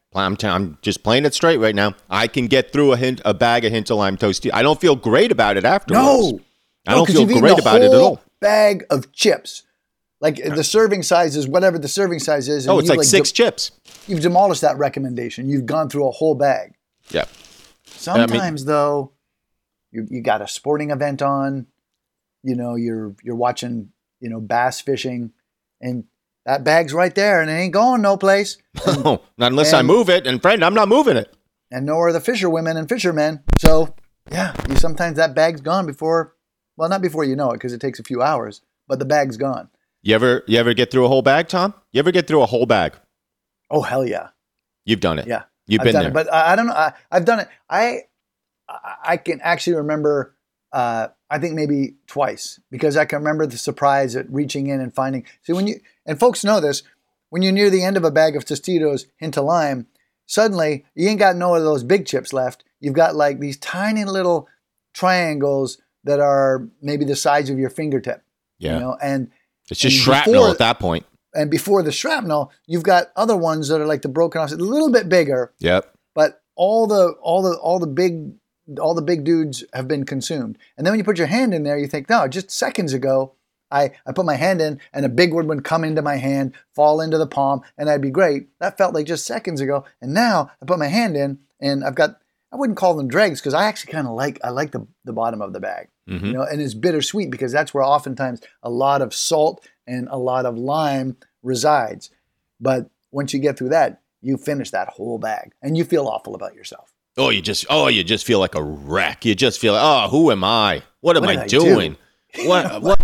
[SPEAKER 3] I'm, t- I'm just playing it straight right now. I can get through a hint, a bag of Hint of Lime Toasty. I don't feel great about it afterwards.
[SPEAKER 4] No,
[SPEAKER 3] I
[SPEAKER 4] no,
[SPEAKER 3] don't
[SPEAKER 4] 'cause
[SPEAKER 3] feel
[SPEAKER 4] you've eaten
[SPEAKER 3] great
[SPEAKER 4] a
[SPEAKER 3] about it at
[SPEAKER 4] whole
[SPEAKER 3] all.
[SPEAKER 4] Bag of chips, like the serving size is whatever the serving size is. and
[SPEAKER 3] Oh, it's
[SPEAKER 4] you,
[SPEAKER 3] like six
[SPEAKER 4] de-
[SPEAKER 3] chips.
[SPEAKER 4] You've demolished that recommendation. You've gone through a whole bag.
[SPEAKER 3] Yeah.
[SPEAKER 4] Sometimes though, you you got a sporting event on. You know, you're you're watching, you know, bass fishing, and that bag's right there, and it ain't going no place. And,
[SPEAKER 3] No, not unless I
[SPEAKER 4] and-
[SPEAKER 3] move it. And friend, I'm not moving it.
[SPEAKER 4] and nor are the fisherwomen and fishermen. So yeah, you sometimes that bag's gone before. Well, not before you know it, because it takes a few hours, but the bag's gone.
[SPEAKER 3] You ever you ever get through a whole bag, Tom? You ever get through a whole bag?
[SPEAKER 4] Oh hell yeah,
[SPEAKER 3] You've done it.
[SPEAKER 4] yeah.
[SPEAKER 3] You've
[SPEAKER 4] I've
[SPEAKER 3] been
[SPEAKER 4] done
[SPEAKER 3] there.
[SPEAKER 4] it, but I, I don't know. I, I've done it. I I I can actually remember. Uh, I think maybe twice, because I can remember the surprise at reaching in and finding. See, when you and folks know this, when you're near the end of a bag of Tostitos Hint of Lime, suddenly you ain't got no of those big chips left. You've got like these tiny little triangles that are maybe the size of your fingertip.
[SPEAKER 3] Yeah.
[SPEAKER 4] You know, and
[SPEAKER 3] It's just
[SPEAKER 4] and
[SPEAKER 3] shrapnel
[SPEAKER 4] before-
[SPEAKER 3] at that point.
[SPEAKER 4] and before the shrapnel, you've got other ones that are like the broken off, a little bit bigger,
[SPEAKER 3] Yep.
[SPEAKER 4] but all the all the all the big all the big dudes have been consumed. And then when you put your hand in there, you think, no, just seconds ago, I, I put my hand in and a big one would come into my hand, fall into the palm, and I'd be great. That felt like just seconds ago. And now I put my hand in and I've got, I wouldn't call them dregs, because I actually kind of like, I like the, the bottom of the bag,
[SPEAKER 3] Mhm.
[SPEAKER 4] you know, and it's bittersweet because that's where oftentimes a lot of salt and a lot of lime resides. But once you get through that, you finish that whole bag and you feel awful about yourself.
[SPEAKER 3] Oh, you just oh, you just feel like a wreck. You just feel like, oh, who am I? What am
[SPEAKER 4] What
[SPEAKER 3] I
[SPEAKER 4] did I
[SPEAKER 3] doing? What what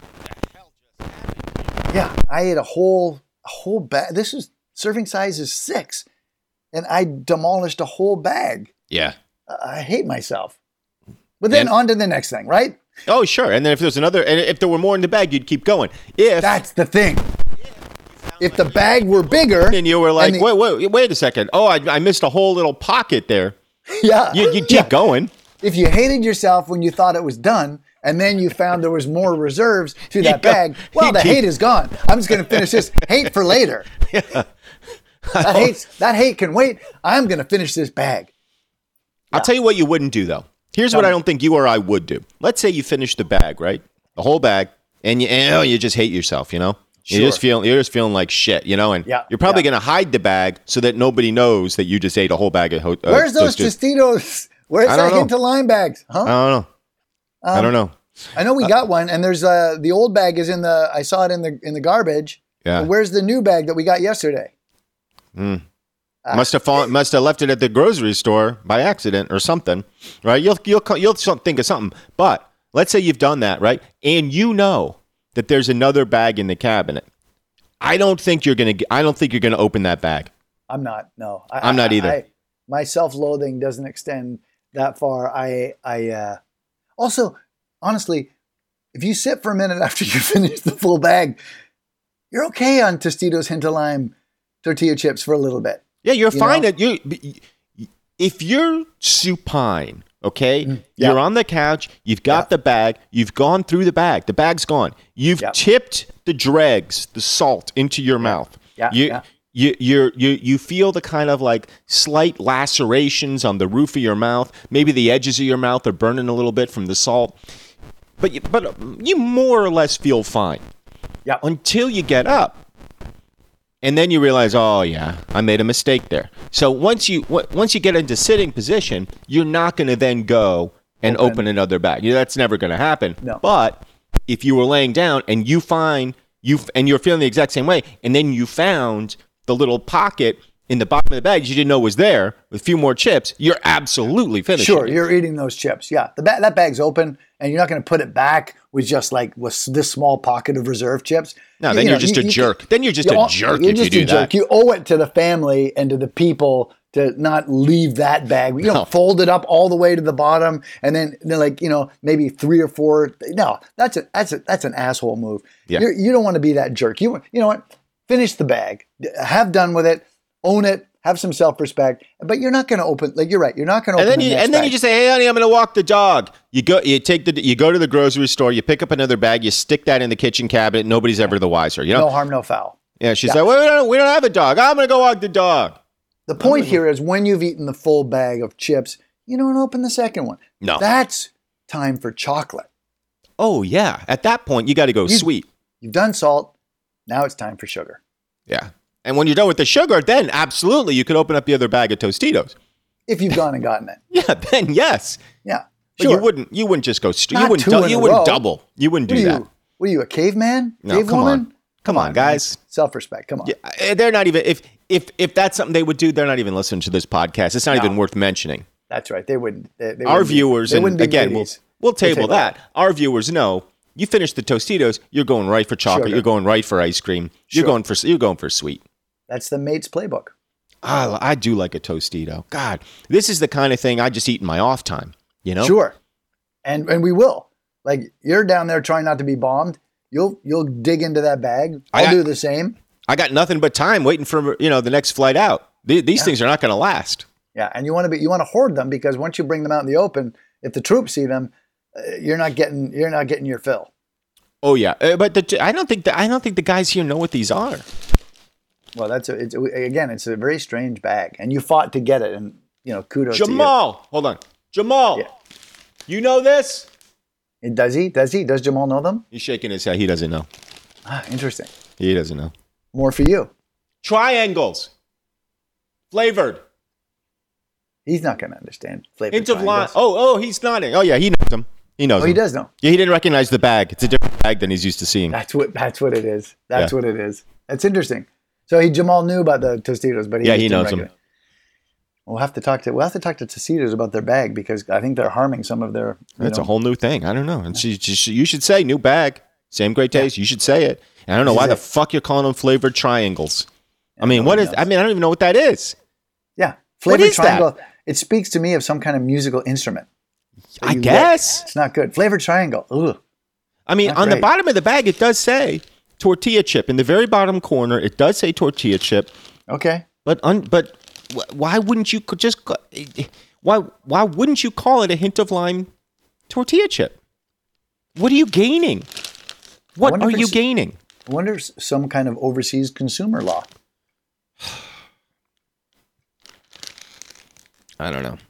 [SPEAKER 4] Yeah, I ate a whole a whole bag. This is serving size is six, and I demolished a whole bag.
[SPEAKER 3] Yeah.
[SPEAKER 4] I hate myself. But then
[SPEAKER 3] And-
[SPEAKER 4] on to the next thing, right?
[SPEAKER 3] Oh, sure. And then if there's another, and if there were more in the bag, you'd keep going. If
[SPEAKER 4] That's the thing. If the bag were bigger,
[SPEAKER 3] and you were like,
[SPEAKER 4] and the-
[SPEAKER 3] wait, wait, wait a second. Oh, I, I missed a whole little pocket there.
[SPEAKER 4] yeah,
[SPEAKER 3] You you keep
[SPEAKER 4] yeah.
[SPEAKER 3] going.
[SPEAKER 4] If you hated yourself when you thought it was done, and then you found there was more reserves to that
[SPEAKER 3] go-
[SPEAKER 4] bag, well,
[SPEAKER 3] you
[SPEAKER 4] the
[SPEAKER 3] keep-
[SPEAKER 4] hate is gone. I'm just going to finish this hate for later. That hate, that hate can wait. I'm going to finish this bag.
[SPEAKER 3] I'll tell you what you wouldn't do, though. Here's
[SPEAKER 4] Tell
[SPEAKER 3] what I
[SPEAKER 4] me.
[SPEAKER 3] don't think you or I would do. Let's say you finish the bag, right? The whole bag, and you, and, oh, you just hate yourself, you know?
[SPEAKER 4] Sure.
[SPEAKER 3] You just feel you're just feeling like shit, you know, and
[SPEAKER 4] Yeah,
[SPEAKER 3] you're probably
[SPEAKER 4] yeah.
[SPEAKER 3] going to hide the bag so that nobody knows that you just ate a whole bag of. Ho- uh,
[SPEAKER 4] Where's those
[SPEAKER 3] just,
[SPEAKER 4] Tostitos? Where's
[SPEAKER 3] I
[SPEAKER 4] that
[SPEAKER 3] don't know.
[SPEAKER 4] hint of lime bags? Huh?
[SPEAKER 3] I don't know. I don't know.
[SPEAKER 4] I know we got one, and there's uh the old bag is in the. I saw it in the in the garbage.
[SPEAKER 3] Yeah.
[SPEAKER 4] But where's the new bag that we got yesterday?
[SPEAKER 3] Must have fallen, must have left it at the grocery store by accident or something, right? You'll you'll co- you'll so- think of something. But let's say you've done that, right? And you know that there's another bag in the cabinet. I don't think you're gonna. g- I don't think you're gonna open that bag.
[SPEAKER 4] I'm not. No, I,
[SPEAKER 3] I'm not
[SPEAKER 4] I-
[SPEAKER 3] either.
[SPEAKER 4] I, my self-loathing doesn't extend that far. I I uh, also honestly, if you sit for a minute after you finish the full bag, you're okay on Tostitos Hint of Lime tortilla chips for a little bit.
[SPEAKER 3] Yeah, you're
[SPEAKER 4] You
[SPEAKER 3] fine.
[SPEAKER 4] know?
[SPEAKER 3] At you. If you're supine, okay,
[SPEAKER 4] Mm, yeah.
[SPEAKER 3] you're on the couch. You've got
[SPEAKER 4] Yeah.
[SPEAKER 3] the bag. You've gone through the bag. The bag's gone. You've
[SPEAKER 4] Yeah.
[SPEAKER 3] tipped the dregs, the salt into your mouth.
[SPEAKER 4] Yeah,
[SPEAKER 3] You,
[SPEAKER 4] yeah.
[SPEAKER 3] You, you're, you, you feel the kind of like slight lacerations on the roof of your mouth. Maybe the edges of your mouth are burning a little bit from the salt. But you, but you more or less feel fine.
[SPEAKER 4] Yeah.
[SPEAKER 3] Until you get up. And then you realize, oh yeah, I made a mistake there. So once you w- once you get into sitting position, you're not going to then go and
[SPEAKER 4] Open.
[SPEAKER 3] open, another bag. You know, that's never going to happen.
[SPEAKER 4] No.
[SPEAKER 3] But if you were laying down and you find you f- and you're feeling the exact same way, and then you found the little pocket in the bottom of the bag you didn't know was there with a few more chips, you're absolutely finished.
[SPEAKER 4] Sure, you're eating those chips. Yeah, the ba- that bag's open, and you're not going to put it back with just like with this small pocket of reserve chips.
[SPEAKER 3] No,
[SPEAKER 4] You-
[SPEAKER 3] then
[SPEAKER 4] you
[SPEAKER 3] you're
[SPEAKER 4] know,
[SPEAKER 3] just
[SPEAKER 4] you-
[SPEAKER 3] a
[SPEAKER 4] you
[SPEAKER 3] jerk.
[SPEAKER 4] can-
[SPEAKER 3] Then you're just
[SPEAKER 4] you
[SPEAKER 3] a
[SPEAKER 4] owe-
[SPEAKER 3] jerk
[SPEAKER 4] you're
[SPEAKER 3] if you
[SPEAKER 4] just
[SPEAKER 3] do
[SPEAKER 4] a
[SPEAKER 3] that.
[SPEAKER 4] jerk. You owe it to the family and to the people to not leave that bag. You know,
[SPEAKER 3] No.
[SPEAKER 4] fold it up all the way to the bottom, and then, then like you know maybe three or four. No, that's a that's a that's an asshole move.
[SPEAKER 3] Yeah.
[SPEAKER 4] You're, you don't want to be that jerk. You you know what? Finish the bag. Have done with it. Own it. Have some self-respect. But you're not going to open. Like you're right. You're not going to
[SPEAKER 3] And
[SPEAKER 4] open.
[SPEAKER 3] then
[SPEAKER 4] the
[SPEAKER 3] you
[SPEAKER 4] next
[SPEAKER 3] and then
[SPEAKER 4] bag.
[SPEAKER 3] you just say, "Hey, honey, I'm going to walk the dog." You go, you take the, you go to the grocery store, you pick up another bag, you stick that in the kitchen cabinet. Nobody's ever the wiser, you know.
[SPEAKER 4] no harm, no foul.
[SPEAKER 3] Yeah, she's
[SPEAKER 4] Yeah.
[SPEAKER 3] like, well, we don't, we don't have a dog. I'm going to go walk the dog.
[SPEAKER 4] The point here is when you've eaten the full bag of chips, you don't open the second one.
[SPEAKER 3] No.
[SPEAKER 4] That's time for chocolate.
[SPEAKER 3] Oh, yeah. At that point, you got to go
[SPEAKER 4] You-
[SPEAKER 3] sweet.
[SPEAKER 4] You've done salt. Now it's time for sugar.
[SPEAKER 3] Yeah. And when you're done with the sugar, then absolutely you could open up the other bag of Tostitos.
[SPEAKER 4] If you've gone and gotten it.
[SPEAKER 3] Yeah, then yes.
[SPEAKER 4] Yeah.
[SPEAKER 3] But
[SPEAKER 4] Sure.
[SPEAKER 3] you wouldn't you wouldn't just go st- you
[SPEAKER 4] Not
[SPEAKER 3] wouldn't
[SPEAKER 4] two
[SPEAKER 3] du-
[SPEAKER 4] in
[SPEAKER 3] you
[SPEAKER 4] a
[SPEAKER 3] wouldn't
[SPEAKER 4] row.
[SPEAKER 3] double. You wouldn't
[SPEAKER 4] What
[SPEAKER 3] do
[SPEAKER 4] are
[SPEAKER 3] that.
[SPEAKER 4] you? What are you, a caveman?
[SPEAKER 3] No,
[SPEAKER 4] Cave
[SPEAKER 3] come
[SPEAKER 4] woman?
[SPEAKER 3] on. Come on, guys.
[SPEAKER 4] Self-respect. Come on.
[SPEAKER 3] Yeah, eh, they're not even if if if that's something they would do, they're not even listening to this podcast. It's not
[SPEAKER 4] No.
[SPEAKER 3] even worth mentioning.
[SPEAKER 4] That's right. They wouldn't. They, they
[SPEAKER 3] Our
[SPEAKER 4] wouldn't be-
[SPEAKER 3] viewers,
[SPEAKER 4] they
[SPEAKER 3] and
[SPEAKER 4] wouldn't be
[SPEAKER 3] again, we'll,
[SPEAKER 4] ladies.
[SPEAKER 3] we'll table
[SPEAKER 4] table
[SPEAKER 3] that.
[SPEAKER 4] that.
[SPEAKER 3] Our viewers know you finish the Tostitos, you're going right for chocolate.
[SPEAKER 4] Sugar.
[SPEAKER 3] You're going right for ice cream. You're
[SPEAKER 4] Sure.
[SPEAKER 3] going for you're going for sweet.
[SPEAKER 4] That's the mate's playbook.
[SPEAKER 3] Ah, I do like a Tostito. God, this is the kind of thing I just eat in my off time. You know,
[SPEAKER 4] Sure. And and we will. Like you're down there trying not to be bombed. You'll you'll dig into that bag.
[SPEAKER 3] I
[SPEAKER 4] I'll
[SPEAKER 3] got-
[SPEAKER 4] do the same.
[SPEAKER 3] I got nothing but time waiting for you know the next flight out. Th- These things are not going to last.
[SPEAKER 4] Yeah, and you want to be you want to hoard them because once you bring them out in the open, if the troops see them, uh, you're not getting you're not getting your fill.
[SPEAKER 3] Oh yeah, Uh, but the, I don't think the, I don't think the guys here know what these are.
[SPEAKER 4] Well, that's a, it's a, again, it's a very strange bag, and you fought to get it, and you know, kudos
[SPEAKER 3] Jamal, hold on, Jamal,
[SPEAKER 4] Yeah.
[SPEAKER 3] you know this?
[SPEAKER 4] to you. Does he? Does he? Does Jamal know them?
[SPEAKER 3] He's shaking his head. He doesn't know.
[SPEAKER 4] Ah, interesting.
[SPEAKER 3] He doesn't know.
[SPEAKER 4] More for you.
[SPEAKER 3] Triangles, flavored.
[SPEAKER 4] He's not going to understand. Flavor
[SPEAKER 3] Hint of lime.
[SPEAKER 4] triangles.
[SPEAKER 3] Oh, oh, he's nodding. Oh yeah, he knows them. He knows.
[SPEAKER 4] Oh, he
[SPEAKER 3] them.
[SPEAKER 4] does know.
[SPEAKER 3] Yeah, he didn't recognize the bag. It's a different bag than he's used to seeing.
[SPEAKER 4] That's what. That's what it is. That's
[SPEAKER 3] Yeah.
[SPEAKER 4] what it is. That's interesting. So he Jamal knew about the Tostitos, but he
[SPEAKER 3] Yeah,
[SPEAKER 4] just
[SPEAKER 3] he
[SPEAKER 4] didn't
[SPEAKER 3] knows them.
[SPEAKER 4] recognize- We'll have to talk to we'll have to talk to Tostitos about their bag because I think they're harming some of their. you
[SPEAKER 3] That's
[SPEAKER 4] know-
[SPEAKER 3] a whole new thing. I don't know. And she, she, you should say new bag, same great taste. You should say it. And I don't know
[SPEAKER 4] This
[SPEAKER 3] why
[SPEAKER 4] is
[SPEAKER 3] the
[SPEAKER 4] it.
[SPEAKER 3] fuck you're calling them flavored triangles. I mean,
[SPEAKER 4] nobody
[SPEAKER 3] what is?
[SPEAKER 4] knows.
[SPEAKER 3] I mean, I don't even know what that is.
[SPEAKER 4] Yeah, flavored
[SPEAKER 3] is that?
[SPEAKER 4] triangle. It speaks to me of some kind of musical instrument. that
[SPEAKER 3] I
[SPEAKER 4] you
[SPEAKER 3] guess.
[SPEAKER 4] get. It's not good. Flavored triangle. Ugh.
[SPEAKER 3] I mean,
[SPEAKER 4] Not
[SPEAKER 3] on the
[SPEAKER 4] great.
[SPEAKER 3] bottom of the bag, it does say tortilla chip. In the very bottom corner, it does say tortilla chip.
[SPEAKER 4] Okay.
[SPEAKER 3] But un, but wh- why wouldn't you co- just ca- why why wouldn't you call it a hint of lime tortilla chip? What are you gaining? What
[SPEAKER 4] wonder
[SPEAKER 3] are
[SPEAKER 4] if
[SPEAKER 3] you
[SPEAKER 4] it's-
[SPEAKER 3] gaining?
[SPEAKER 4] I wonder if s- some kind of overseas consumer law.
[SPEAKER 3] I don't know.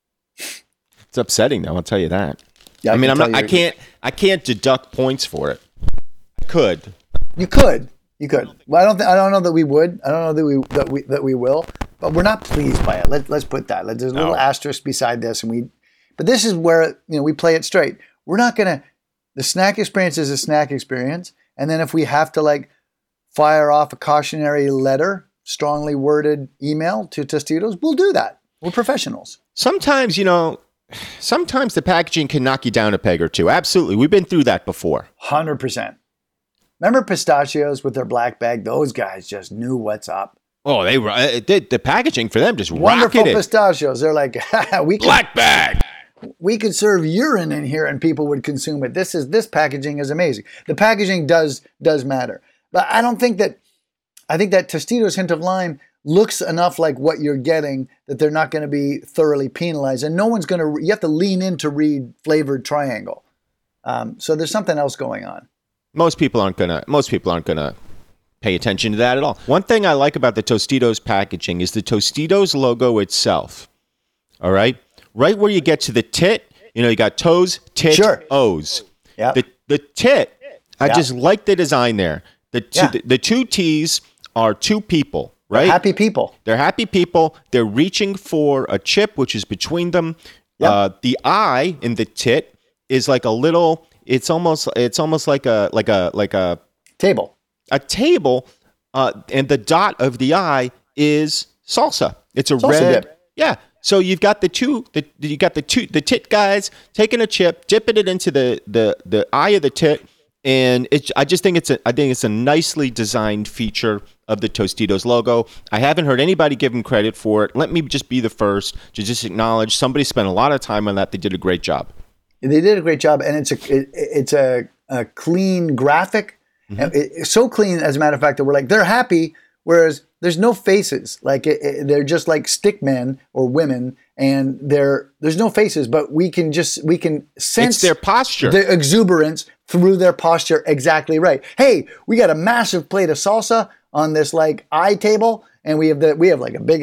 [SPEAKER 3] It's upsetting, though. I'll tell you that.
[SPEAKER 4] Yeah,
[SPEAKER 3] I mean,
[SPEAKER 4] can
[SPEAKER 3] I'm
[SPEAKER 4] tell
[SPEAKER 3] not. I
[SPEAKER 4] you-
[SPEAKER 3] can't. I can't deduct points for it. I could.
[SPEAKER 4] You could. You could. Well, I don't. Th- I don't know that we would. I don't know that we that we that we will. But we're not pleased by it. Let, let's put that. Let, there's a little
[SPEAKER 3] No.
[SPEAKER 4] asterisk beside this, and we. But this is where you know we play it straight. We're not gonna. The snack experience is a snack experience, and then if we have to like fire off a cautionary letter, strongly worded email to Tostitos, we'll do that. We're professionals.
[SPEAKER 3] Sometimes, you know, sometimes the packaging can knock you down a peg or two. Absolutely, we've been through that before.
[SPEAKER 4] Hundred percent. Remember pistachios with their black bag? Those guys just knew what's up.
[SPEAKER 3] Oh, they were uh, the, the packaging for them just
[SPEAKER 4] Wonderful
[SPEAKER 3] rocketed.
[SPEAKER 4] pistachios. They're like, we can,
[SPEAKER 3] Black bag.
[SPEAKER 4] we could serve urine in here and people would consume it. This is this packaging is amazing. The packaging does does matter, but I don't think that. I think that Tostitos hint of lime looks enough like what you're getting that they're not going to be thoroughly penalized, and no one's going to. You have to lean in to read flavored triangle. Um, so there's something else going on.
[SPEAKER 3] Most people aren't gonna. Most people aren't gonna pay attention to that at all. One thing I like about the Tostitos packaging is the Tostitos logo itself. All right, right where you get to the tit, you know, you got toes, tit,
[SPEAKER 4] Sure.
[SPEAKER 3] O's.
[SPEAKER 4] Yeah.
[SPEAKER 3] The the tit, I
[SPEAKER 4] Yeah.
[SPEAKER 3] just like the design there. The two,
[SPEAKER 4] Yeah.
[SPEAKER 3] the, the two T's are two people, right?
[SPEAKER 4] Happy people.
[SPEAKER 3] They're happy people. They're reaching for a chip, which is between them.
[SPEAKER 4] Yep.
[SPEAKER 3] Uh, the eye in the tit is like a little. It's almost. It's almost like a like a like a
[SPEAKER 4] Table.
[SPEAKER 3] a table. Uh, and the dot of the eye is salsa. It's a
[SPEAKER 4] Salsa
[SPEAKER 3] red.
[SPEAKER 4] dip.
[SPEAKER 3] Yeah. So you've got the two. The you got the two. The tit guys taking a chip, dipping it into the the the eye of the tit. And it's, I just think it's a, I think it's a nicely designed feature of the Tostitos logo. I haven't heard anybody give them credit for it. Let me just be the first to just acknowledge somebody spent a lot of time on that. They did a great job.
[SPEAKER 4] They did a great job, and it's a it, it's a, a clean graphic, and it, it's so clean. As a matter of fact, that we're like they're happy, whereas there's no faces. Like it, it, they're just like stick men or women, and they're there's no faces, but we can just we can sense
[SPEAKER 3] It's their posture.
[SPEAKER 4] the exuberance through their posture. Exactly right. Hey, we got a massive plate of salsa on this like eye table, and we have the we have like a biggest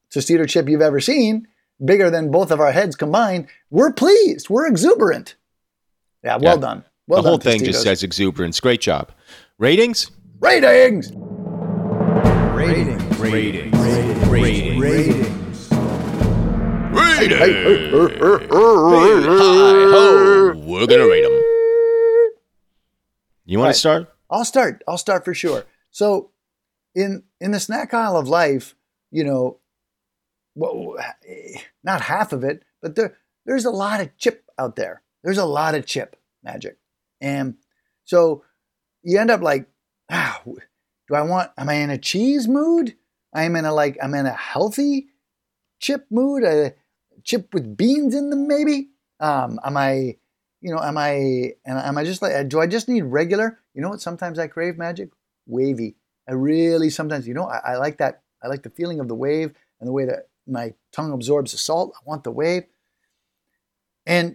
[SPEAKER 4] Tostito chip you've ever seen, bigger than both of our heads combined, we're pleased. We're exuberant. Yeah, well
[SPEAKER 3] Yeah.
[SPEAKER 4] done. Well
[SPEAKER 3] the whole
[SPEAKER 4] done,
[SPEAKER 3] thing just
[SPEAKER 4] Tostitos.
[SPEAKER 3] says exuberance. Great job. Ratings?
[SPEAKER 4] Ratings!
[SPEAKER 5] Ratings. Ratings. Ratings. Ratings.
[SPEAKER 3] Hi-ho. We're going to rate them. You want
[SPEAKER 4] Right.
[SPEAKER 3] to start?
[SPEAKER 4] I'll start. I'll start for sure. So, in in the snack aisle of life, you know, well, not half of it, but there there's a lot of chip out there. There's a lot of chip magic, and so you end up like, ah, do I want? Am I in a cheese mood? I'm in a like I'm in a healthy chip mood, a chip with beans in them, maybe. Um, am I? You know, am I, and am I just like, do I just need regular? You know what sometimes I crave, Magic? Wavy. I really sometimes, you know, I, I like that. I like the feeling of the wave and the way that my tongue absorbs the salt. I want the wave. And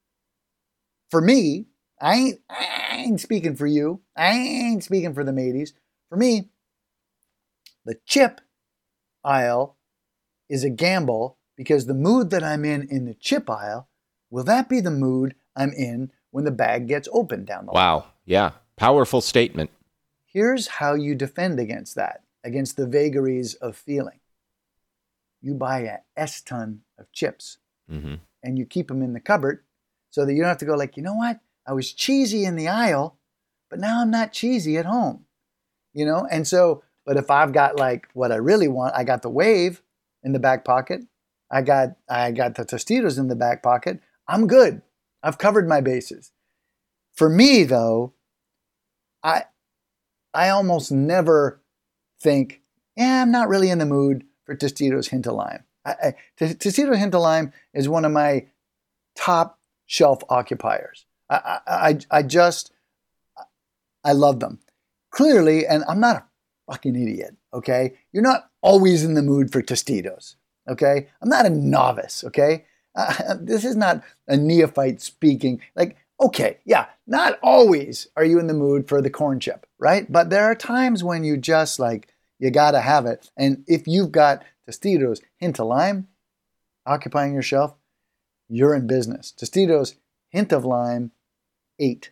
[SPEAKER 4] for me, I ain't, I ain't speaking for you. I ain't speaking for the mateys. For me, the chip aisle is a gamble because the mood that I'm in in the chip aisle, will that be the mood I'm in when the bag gets opened down the line?
[SPEAKER 3] Wow. Yeah. Powerful statement.
[SPEAKER 4] Here's how you defend against that, against the vagaries of feeling. You buy a S-ton of chips
[SPEAKER 3] Mm-hmm.
[SPEAKER 4] and you keep them in the cupboard so that you don't have to go like, you know what? I was cheesy in the aisle, but now I'm not cheesy at home. You know? And so, but if I've got like what I really want, I got the wave in the back pocket. I got I got the Tostitos in the back pocket. I'm good. I've covered my bases. For me, though, I I almost never think, yeah, I'm not really in the mood for Tostitos Hint of Lime. I, I, Tostitos Hint of Lime is one of my top shelf occupiers. I, I, I just, I love them. Clearly, and I'm not a fucking idiot, okay? You're not always in the mood for Tostitos, okay? I'm not a novice, okay? Uh, this is not a neophyte speaking. Like, okay, yeah, not always are you in the mood for the corn chip, right? But there are times when you just like, you gotta have it. And if you've got Tostitos Hint of Lime occupying your shelf, you're in business. Tostitos Hint of Lime, eight.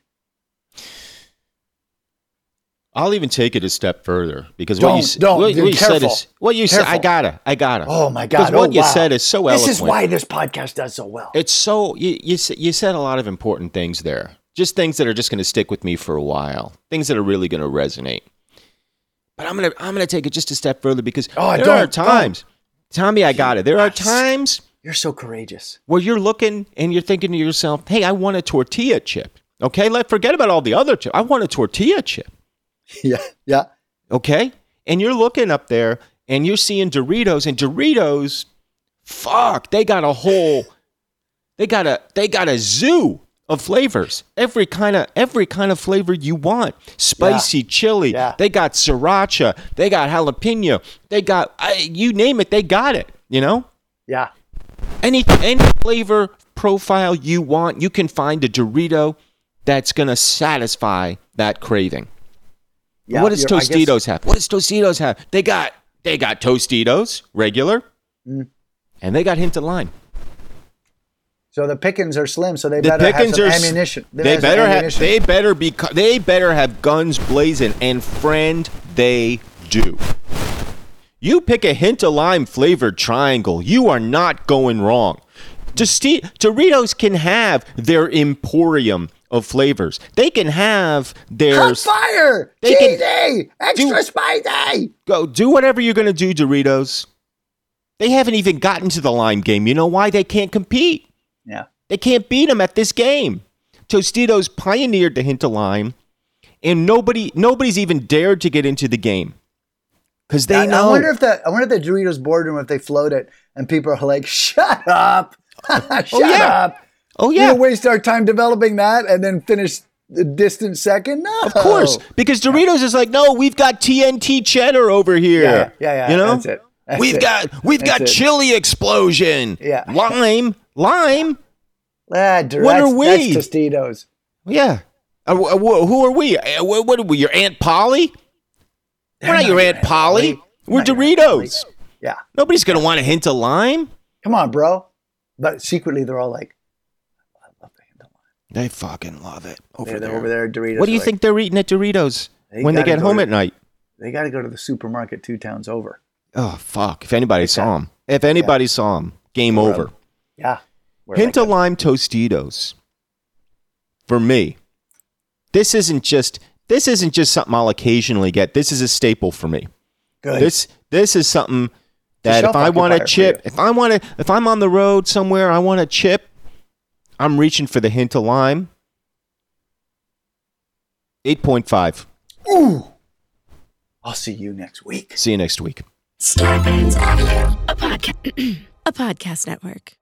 [SPEAKER 3] I'll even take it a step further because
[SPEAKER 4] Don't,
[SPEAKER 3] what you, s-
[SPEAKER 4] don't,
[SPEAKER 3] what,
[SPEAKER 4] dude,
[SPEAKER 3] what you said
[SPEAKER 4] careful.
[SPEAKER 3] is what you said. I
[SPEAKER 4] Careful.
[SPEAKER 3] gotta, I gotta.
[SPEAKER 4] Oh my
[SPEAKER 3] Because
[SPEAKER 4] God.
[SPEAKER 3] what
[SPEAKER 4] oh,
[SPEAKER 3] you
[SPEAKER 4] wow.
[SPEAKER 3] said is so
[SPEAKER 4] This
[SPEAKER 3] eloquent.
[SPEAKER 4] is why this podcast does so well.
[SPEAKER 3] It's so you you s- you said a lot of important things there. Just things that are just going to stick with me for a while. Things that are really going to resonate. But I'm gonna I'm gonna take it just a step further because
[SPEAKER 4] Oh,
[SPEAKER 3] there
[SPEAKER 4] don't,
[SPEAKER 3] are times, Tommy, I got it. There are
[SPEAKER 4] Yes.
[SPEAKER 3] times
[SPEAKER 4] You're so courageous.
[SPEAKER 3] where you're looking and you're thinking to yourself, "Hey, I want a tortilla chip." Okay, let forget about all the other chips. I want a tortilla chip.
[SPEAKER 4] Yeah, yeah.
[SPEAKER 3] Okay? And you're looking up there and you're seeing Doritos, and Doritos, fuck, they got a whole, they got a, they got a zoo of flavors. Every kind of, every kind of flavor you want. Spicy chili.
[SPEAKER 4] Yeah.
[SPEAKER 3] They got sriracha. They got jalapeno. They got, I, you name it, they got it. You know?
[SPEAKER 4] Yeah.
[SPEAKER 3] Any, any flavor profile you want, you can find a Dorito that's going to satisfy that craving.
[SPEAKER 4] Yeah,
[SPEAKER 3] What does
[SPEAKER 4] you're- I guess-
[SPEAKER 3] Tostitos have? What does Tostitos have? They got they got Tostitos regular,
[SPEAKER 4] Mm.
[SPEAKER 3] and they got Hint of Lime.
[SPEAKER 4] So the pickings are slim, so they
[SPEAKER 3] The
[SPEAKER 4] better have
[SPEAKER 3] pickings
[SPEAKER 4] some
[SPEAKER 3] are s-
[SPEAKER 4] ammunition.
[SPEAKER 3] They
[SPEAKER 4] have some
[SPEAKER 3] better have
[SPEAKER 4] ammunition.
[SPEAKER 3] they better be cu- they better have guns blazing, and friend, they do. You pick a Hint of Lime flavored triangle, you are not going wrong. Tosti- Doritos can have their emporium of flavors. They can have their
[SPEAKER 4] Hot fire!
[SPEAKER 3] They can-
[SPEAKER 4] Cheesy! Extra
[SPEAKER 3] do-
[SPEAKER 4] spicy!
[SPEAKER 3] Go do whatever you're going to do, Doritos. They haven't even gotten to the lime game. You know why? They can't compete.
[SPEAKER 4] Yeah.
[SPEAKER 3] They can't beat them at this game. Tostitos pioneered the Hint of Lime, and nobody nobody's even dared to get into the game because they
[SPEAKER 4] I,
[SPEAKER 3] know.
[SPEAKER 4] I wonder if the I wonder if the Doritos boardroom, if they float it and people are like, "Shut up, shut
[SPEAKER 3] yeah.
[SPEAKER 4] up."
[SPEAKER 3] oh
[SPEAKER 4] We're
[SPEAKER 3] yeah,
[SPEAKER 4] gonna waste our time developing that and then finish the distant second. No,
[SPEAKER 3] of course, because Doritos is like, no, we've got T N T cheddar over here.
[SPEAKER 4] Yeah, yeah, yeah, yeah,
[SPEAKER 3] You know,
[SPEAKER 4] that's it. That's
[SPEAKER 3] we've
[SPEAKER 4] it.
[SPEAKER 3] got we've
[SPEAKER 4] That's
[SPEAKER 3] got
[SPEAKER 4] it.
[SPEAKER 3] chili explosion.
[SPEAKER 4] Yeah.
[SPEAKER 3] lime, lime.
[SPEAKER 4] Ah, Dur-
[SPEAKER 3] What
[SPEAKER 4] that's,
[SPEAKER 3] are we?
[SPEAKER 4] That's Tostitos.
[SPEAKER 3] Yeah. Uh, wh- wh- who are we? Uh, What, what are we? Your Aunt Polly? We're not
[SPEAKER 4] not
[SPEAKER 3] your
[SPEAKER 4] your
[SPEAKER 3] Aunt
[SPEAKER 4] Aunt
[SPEAKER 3] Polly.
[SPEAKER 4] Polly.
[SPEAKER 3] We're
[SPEAKER 4] Not your Aunt Polly.
[SPEAKER 3] Doritos.
[SPEAKER 4] Yeah.
[SPEAKER 3] Nobody's going to want a hint of lime.
[SPEAKER 4] Come on, bro. But secretly, they're all like, I love the hint of lime.
[SPEAKER 3] They fucking love it over
[SPEAKER 4] They're,
[SPEAKER 3] there.
[SPEAKER 4] they're over there at Doritos.
[SPEAKER 3] What do you
[SPEAKER 4] like,
[SPEAKER 3] think they're eating at Doritos
[SPEAKER 4] They
[SPEAKER 3] when they
[SPEAKER 4] gotta
[SPEAKER 3] get
[SPEAKER 4] go
[SPEAKER 3] home
[SPEAKER 4] to-
[SPEAKER 3] at night?
[SPEAKER 4] They got to go to the supermarket two towns over.
[SPEAKER 3] Oh, fuck. If anybody saw him. If anybody saw him, game
[SPEAKER 4] We're
[SPEAKER 3] over.
[SPEAKER 4] up. Yeah. We're
[SPEAKER 3] Hint
[SPEAKER 4] like
[SPEAKER 3] of lime Tostitos. For me, this isn't just this isn't just something I'll occasionally get. This is a staple for me.
[SPEAKER 4] Good.
[SPEAKER 3] This this is something
[SPEAKER 4] a
[SPEAKER 3] that
[SPEAKER 4] shelf
[SPEAKER 3] if I want a
[SPEAKER 4] occupier for
[SPEAKER 3] chip,
[SPEAKER 4] you.
[SPEAKER 3] if I want to, if I'm on the road somewhere, I want a chip. I'm reaching for the hint of lime. eight point five.
[SPEAKER 4] Ooh. I'll see you next week.
[SPEAKER 3] See you next week.
[SPEAKER 2] Scarpins Avenue.
[SPEAKER 7] A podcast, a podcast network.